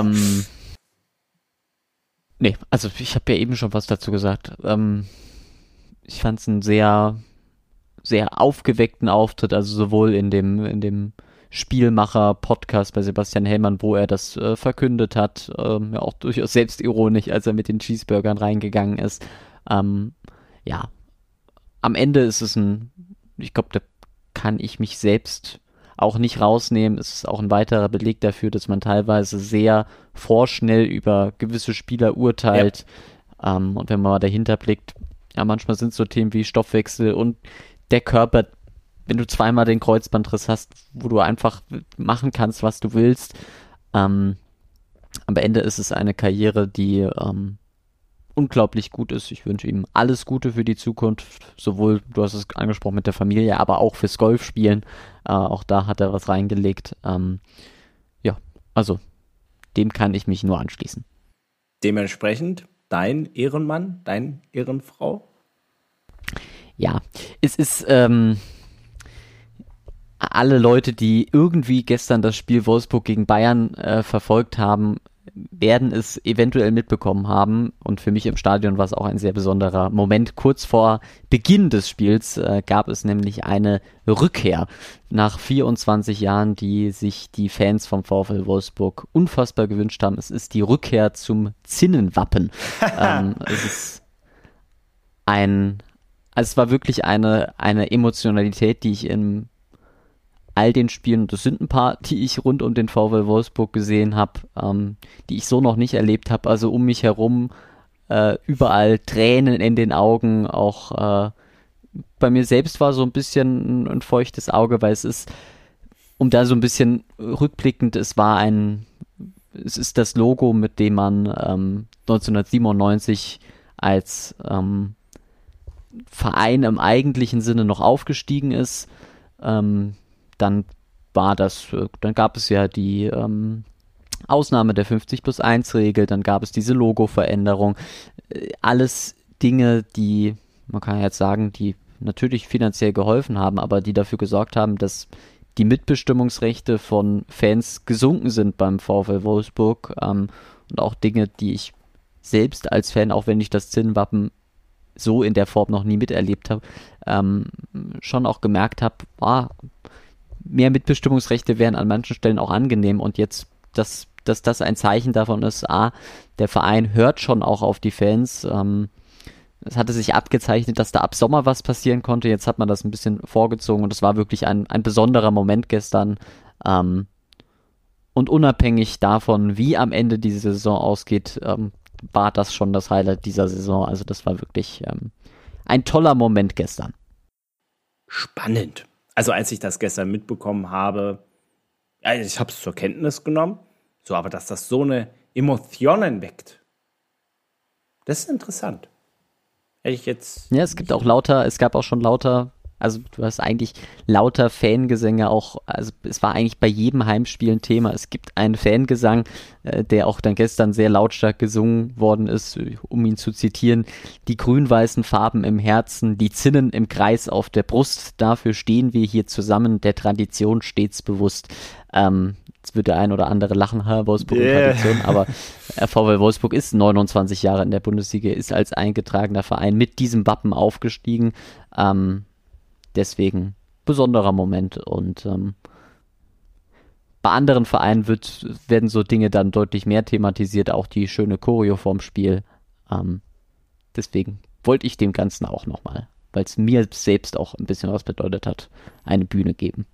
Nee, also ich habe ja eben schon was dazu gesagt. Ich fand es einen sehr, sehr aufgeweckten Auftritt, also sowohl in dem Spielmacher-Podcast bei Sebastian Hellmann, wo er das verkündet hat, ja auch durchaus selbstironisch, als er mit den Cheeseburgern reingegangen ist. Ja, am Ende ist es ich glaube, da kann ich mich selbst auch nicht rausnehmen. Es ist auch ein weiterer Beleg dafür, dass man teilweise sehr vorschnell über gewisse Spieler urteilt. Ja. Und wenn man mal dahinter blickt, ja, manchmal sind es so Themen wie Stoffwechsel und der Körper, wenn du 2-mal den Kreuzbandriss hast, wo du einfach machen kannst, was du willst. Am Ende ist es eine Karriere, die unglaublich gut ist. Ich wünsche ihm alles Gute für die Zukunft, sowohl, du hast es angesprochen, mit der Familie, aber auch fürs Golfspielen. Auch da hat er was reingelegt. Ja, also dem kann ich mich nur anschließen. Dementsprechend dein Ehrenmann, deine Ehrenfrau? Ja, es ist alle Leute, die irgendwie gestern das Spiel Wolfsburg gegen Bayern verfolgt haben, werden es eventuell mitbekommen haben. Und für mich im Stadion war es auch ein sehr besonderer Moment. Kurz vor Beginn des Spiels gab es nämlich eine Rückkehr nach 24 Jahren, die sich die Fans vom VfL Wolfsburg unfassbar gewünscht haben. Es ist die Rückkehr zum Zinnenwappen. Es ist also es war wirklich eine Emotionalität, die ich in all den Spielen, und das sind ein paar, die ich rund um den VfL Wolfsburg gesehen habe, die ich so noch nicht erlebt habe. Also um mich herum überall Tränen in den Augen, auch bei mir selbst war so ein bisschen ein feuchtes Auge, weil es ist, um da so ein bisschen rückblickend, es ist das Logo, mit dem man 1997 als Verein im eigentlichen Sinne noch aufgestiegen ist. Dann gab es ja die Ausnahme der 50+1-Regel, dann gab es diese Logo-Veränderung. Alles Dinge, die, man kann ja jetzt sagen, die natürlich finanziell geholfen haben, aber die dafür gesorgt haben, dass die Mitbestimmungsrechte von Fans gesunken sind beim VfL Wolfsburg. Und auch Dinge, die ich selbst als Fan, auch wenn ich das Zinnenwappen so in der Form noch nie miterlebt habe, schon auch gemerkt habe, mehr Mitbestimmungsrechte wären an manchen Stellen auch angenehm, und jetzt, dass das ein Zeichen davon ist, der Verein hört schon auch auf die Fans. Es hatte sich abgezeichnet, dass da ab Sommer was passieren konnte, jetzt hat man das ein bisschen vorgezogen, und es war wirklich ein besonderer Moment gestern. Und unabhängig davon, wie am Ende diese Saison ausgeht, war das schon das Highlight dieser Saison. Also das war wirklich ein toller Moment gestern. Spannend. Also als ich das gestern mitbekommen habe, ich habe es zur Kenntnis genommen, so, aber dass das so eine Emotionen weckt, das ist interessant. Hätte ich jetzt. Ja, es gab auch schon lauter, also du hast eigentlich lauter Fangesänge auch, also es war eigentlich bei jedem Heimspiel ein Thema. Es gibt einen Fangesang, der auch dann gestern sehr lautstark gesungen worden ist, um ihn zu zitieren: Die grün-weißen Farben im Herzen, die Zinnen im Kreis auf der Brust, dafür stehen wir hier zusammen, der Tradition stets bewusst. Jetzt wird der ein oder andere lachen, Wolfsburg in Tradition, aber VfL Wolfsburg ist 29 Jahre in der Bundesliga, ist als eingetragener Verein mit diesem Wappen aufgestiegen. Deswegen besonderer Moment, und bei anderen Vereinen werden so Dinge dann deutlich mehr thematisiert, auch die schöne Choreo vorm Spiel. Deswegen wollte ich dem Ganzen auch nochmal, weil es mir selbst auch ein bisschen was bedeutet hat, eine Bühne geben.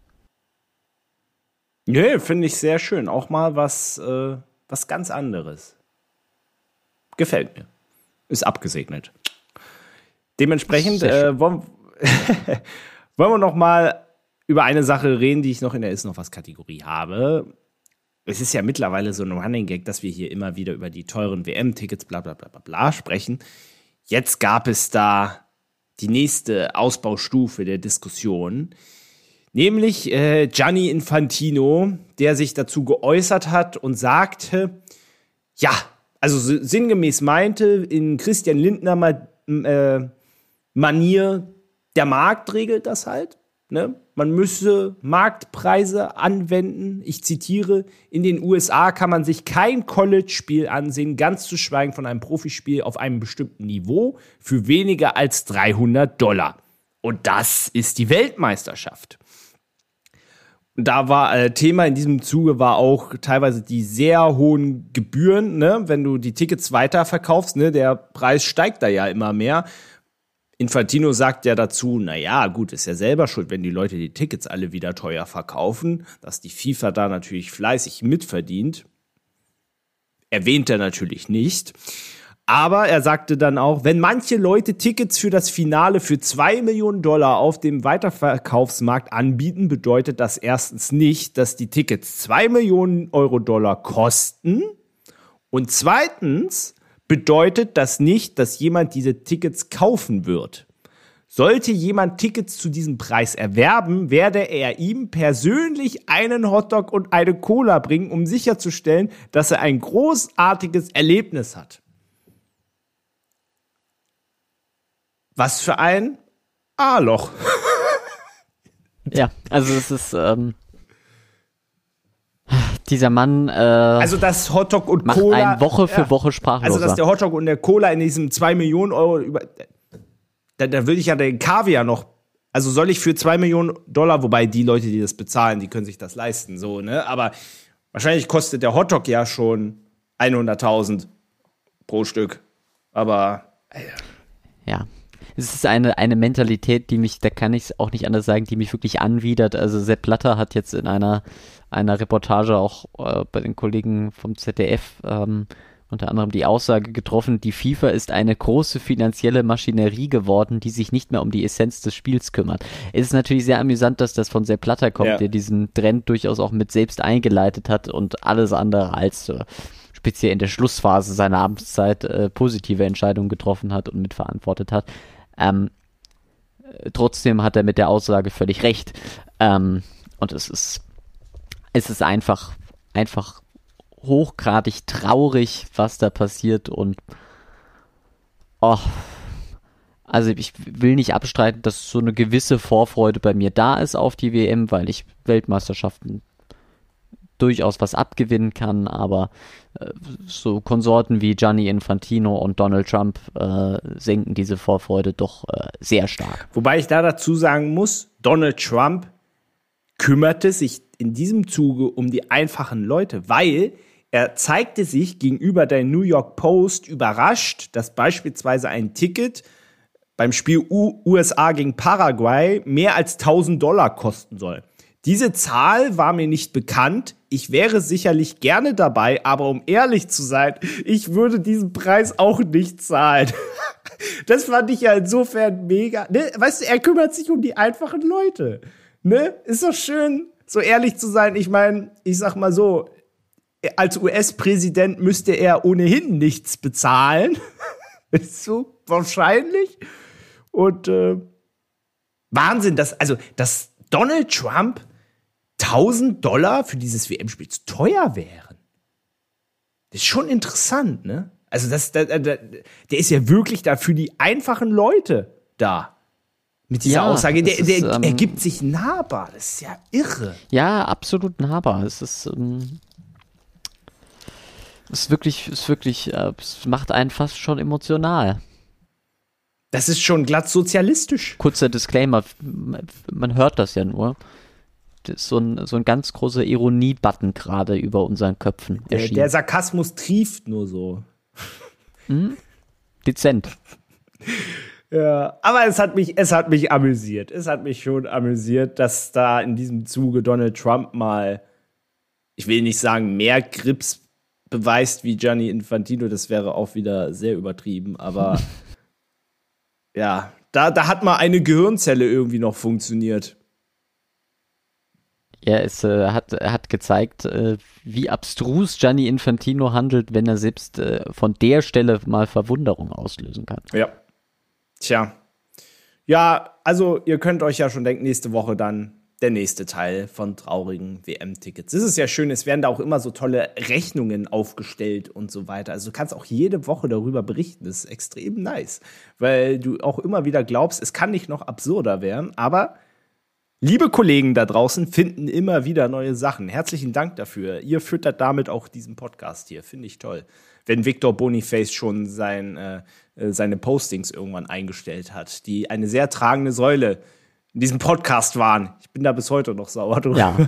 Nee, finde ich sehr schön. Auch mal was ganz anderes. Gefällt mir. Ist abgesegnet. Dementsprechend wollen wir noch mal über eine Sache reden, die ich noch in der Ist noch was Kategorie habe. Es ist ja mittlerweile so ein Running Gag, dass wir hier immer wieder über die teuren WM-Tickets bla bla bla bla bla sprechen. Jetzt gab es da die nächste Ausbaustufe der Diskussion, nämlich Gianni Infantino, der sich dazu geäußert hat und sagte, ja, also sinngemäß meinte, in Christian Lindner Manier, der Markt regelt das halt. Ne? Man müsse Marktpreise anwenden. Ich zitiere: In den USA kann man sich kein College-Spiel ansehen, ganz zu schweigen von einem Profispiel auf einem bestimmten Niveau, für weniger als $300. Und das ist die Weltmeisterschaft. Da war Thema in diesem Zuge war auch teilweise die sehr hohen Gebühren, ne? Wenn du die Tickets weiterverkaufst, ne? Der Preis steigt da ja immer mehr. Infantino sagt ja dazu, naja, gut, ist ja selber schuld, wenn die Leute die Tickets alle wieder teuer verkaufen, dass die FIFA da natürlich fleißig mitverdient. Erwähnt er natürlich nicht. Aber er sagte dann auch, wenn manche Leute Tickets für das Finale für $2 Millionen auf dem Weiterverkaufsmarkt anbieten, bedeutet das erstens nicht, dass die Tickets $2 Millionen kosten, und zweitens bedeutet das nicht, dass jemand diese Tickets kaufen wird. Sollte jemand Tickets zu diesem Preis erwerben, werde er ihm persönlich einen Hotdog und eine Cola bringen, um sicherzustellen, dass er ein großartiges Erlebnis hat. Was für ein A-Loch. Ja, also es ist Dieser Mann also das Hotdog und macht Cola einen Woche für Woche sprachloser. Also dass der Hotdog und der Cola in diesem 2 Millionen Euro da würde ich ja den Kaviar noch, also soll ich für 2 Millionen Dollar, wobei die Leute, die das bezahlen, die können sich das leisten, so, ne? Aber wahrscheinlich kostet der Hotdog ja schon 100.000 pro Stück. Aber ja. Es ist eine Mentalität, die mich, da kann ich es auch nicht anders sagen, die mich wirklich anwidert. Also Sepp Blatter hat jetzt in einer Reportage auch bei den Kollegen vom ZDF unter anderem die Aussage getroffen, die FIFA ist eine große finanzielle Maschinerie geworden, die sich nicht mehr um die Essenz des Spiels kümmert. Es ist natürlich sehr amüsant, dass das von Sepp Blatter kommt, der diesen Trend durchaus auch mit selbst eingeleitet hat und alles andere als speziell in der Schlussphase seiner Amtszeit positive Entscheidungen getroffen hat und mitverantwortet hat. Trotzdem hat er mit der Aussage völlig recht. Und es ist einfach hochgradig traurig, was da passiert und also ich will nicht abstreiten, dass so eine gewisse Vorfreude bei mir da ist auf die WM, weil ich Weltmeisterschaften durchaus was abgewinnen kann, aber so Konsorten wie Gianni Infantino und Donald Trump senken diese Vorfreude doch sehr stark. Wobei ich da dazu sagen muss, Donald Trump kümmerte sich in diesem Zuge um die einfachen Leute, weil er zeigte sich gegenüber der New York Post überrascht, dass beispielsweise ein Ticket beim Spiel USA gegen Paraguay mehr als $1.000 kosten soll. Diese Zahl war mir nicht bekannt. Ich wäre sicherlich gerne dabei, aber um ehrlich zu sein, ich würde diesen Preis auch nicht zahlen. Das fand ich ja insofern mega. Ne? Weißt du, er kümmert sich um die einfachen Leute. Ne? Ist doch schön, so ehrlich zu sein. Ich meine, ich sag mal so, als US-Präsident müsste er ohnehin nichts bezahlen. Ist so wahrscheinlich. Und Wahnsinn, dass Donald Trump $1.000 für dieses WM-Spiel zu teuer wären. Das ist schon interessant, ne? Also der ist ja wirklich da für die einfachen Leute da. Mit dieser Aussage, er gibt sich nahbar. Das ist ja irre. Ja, absolut nahbar. Es wirklich, es macht einen fast schon emotional. Das ist schon glatt sozialistisch. Kurzer Disclaimer, man hört das ja nur. Das ist so ein ganz großer Ironie-Button gerade über unseren Köpfen erschienen. Der Sarkasmus trieft nur so. Dezent. Ja, aber es hat mich amüsiert. Es hat mich schon amüsiert, dass da in diesem Zuge Donald Trump mal, ich will nicht sagen, mehr Grips beweist wie Gianni Infantino. Das wäre auch wieder sehr übertrieben, aber ja, da hat mal eine Gehirnzelle irgendwie noch funktioniert. Ja, es hat gezeigt, wie abstrus Gianni Infantino handelt, wenn er selbst von der Stelle mal Verwunderung auslösen kann. Ja. Tja. Ja, also ihr könnt euch ja schon denken, nächste Woche dann der nächste Teil von traurigen WM-Tickets. Es ist ja schön, es werden da auch immer so tolle Rechnungen aufgestellt und so weiter. Also du kannst auch jede Woche darüber berichten. Das ist extrem nice, weil du auch immer wieder glaubst, es kann nicht noch absurder werden. Aber liebe Kollegen da draußen finden immer wieder neue Sachen. Herzlichen Dank dafür. Ihr füttert damit auch diesen Podcast hier. Finde ich toll. Wenn Victor Boniface schon seine Postings irgendwann eingestellt hat, die eine sehr tragende Säule in diesem Podcast waren. Ich bin da bis heute noch sauer drüber. Ja.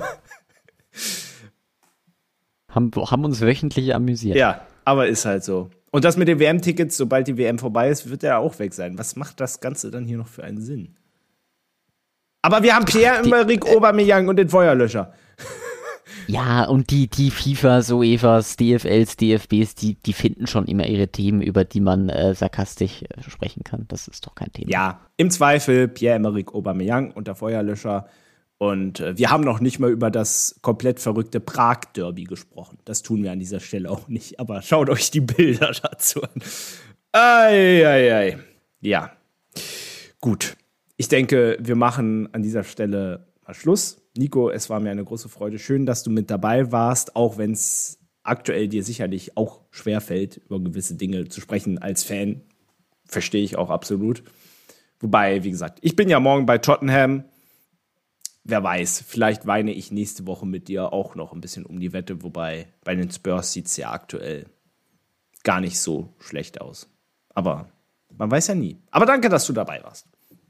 haben uns wöchentlich amüsiert. Ja, aber ist halt so. Und das mit den WM-Tickets, sobald die WM vorbei ist, wird der auch weg sein. Was macht das Ganze dann hier noch für einen Sinn? Aber wir haben Pierre-Emerick Aubameyang und den Feuerlöscher. Ja, und die FIFAs, UEFAs, DFLs, DFBs, die finden schon immer ihre Themen, über die man sarkastisch sprechen kann. Das ist doch kein Thema. Ja, im Zweifel Pierre-Emerick Aubameyang und der Feuerlöscher. Und wir haben noch nicht mal über das komplett verrückte Prag-Derby gesprochen. Das tun wir an dieser Stelle auch nicht. Aber schaut euch die Bilder dazu an. Ei. Ja, gut. Ich denke, wir machen an dieser Stelle mal Schluss. Nico, es war mir eine große Freude. Schön, dass du mit dabei warst, auch wenn es aktuell dir sicherlich auch schwerfällt, über gewisse Dinge zu sprechen als Fan. Verstehe ich auch absolut. Wobei, wie gesagt, ich bin ja morgen bei Tottenham. wer weiß, vielleicht weine ich nächste Woche mit dir auch noch ein bisschen um die Wette, wobei bei den Spurs sieht es ja aktuell gar nicht so schlecht aus. Aber man weiß ja nie. Aber danke, dass du dabei warst.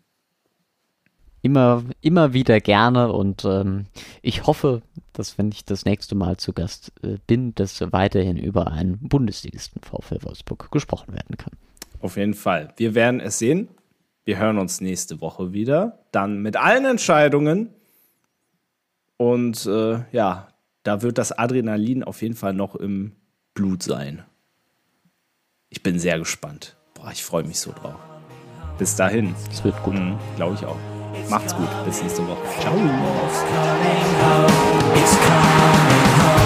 Immer wieder gerne und ich hoffe, dass, wenn ich das nächste Mal zu Gast bin, dass weiterhin über einen Bundesligisten VfL Wolfsburg gesprochen werden kann. Auf jeden Fall. Wir werden es sehen. Wir hören uns nächste Woche wieder. Dann mit allen Entscheidungen. Und ja, da wird das Adrenalin auf jeden Fall noch im Blut sein. Ich bin sehr gespannt. Boah, ich freue mich so drauf. Bis dahin. Es wird gut. Glaube ich auch. Macht's gut. Bis nächste Woche. Ciao. It's coming home.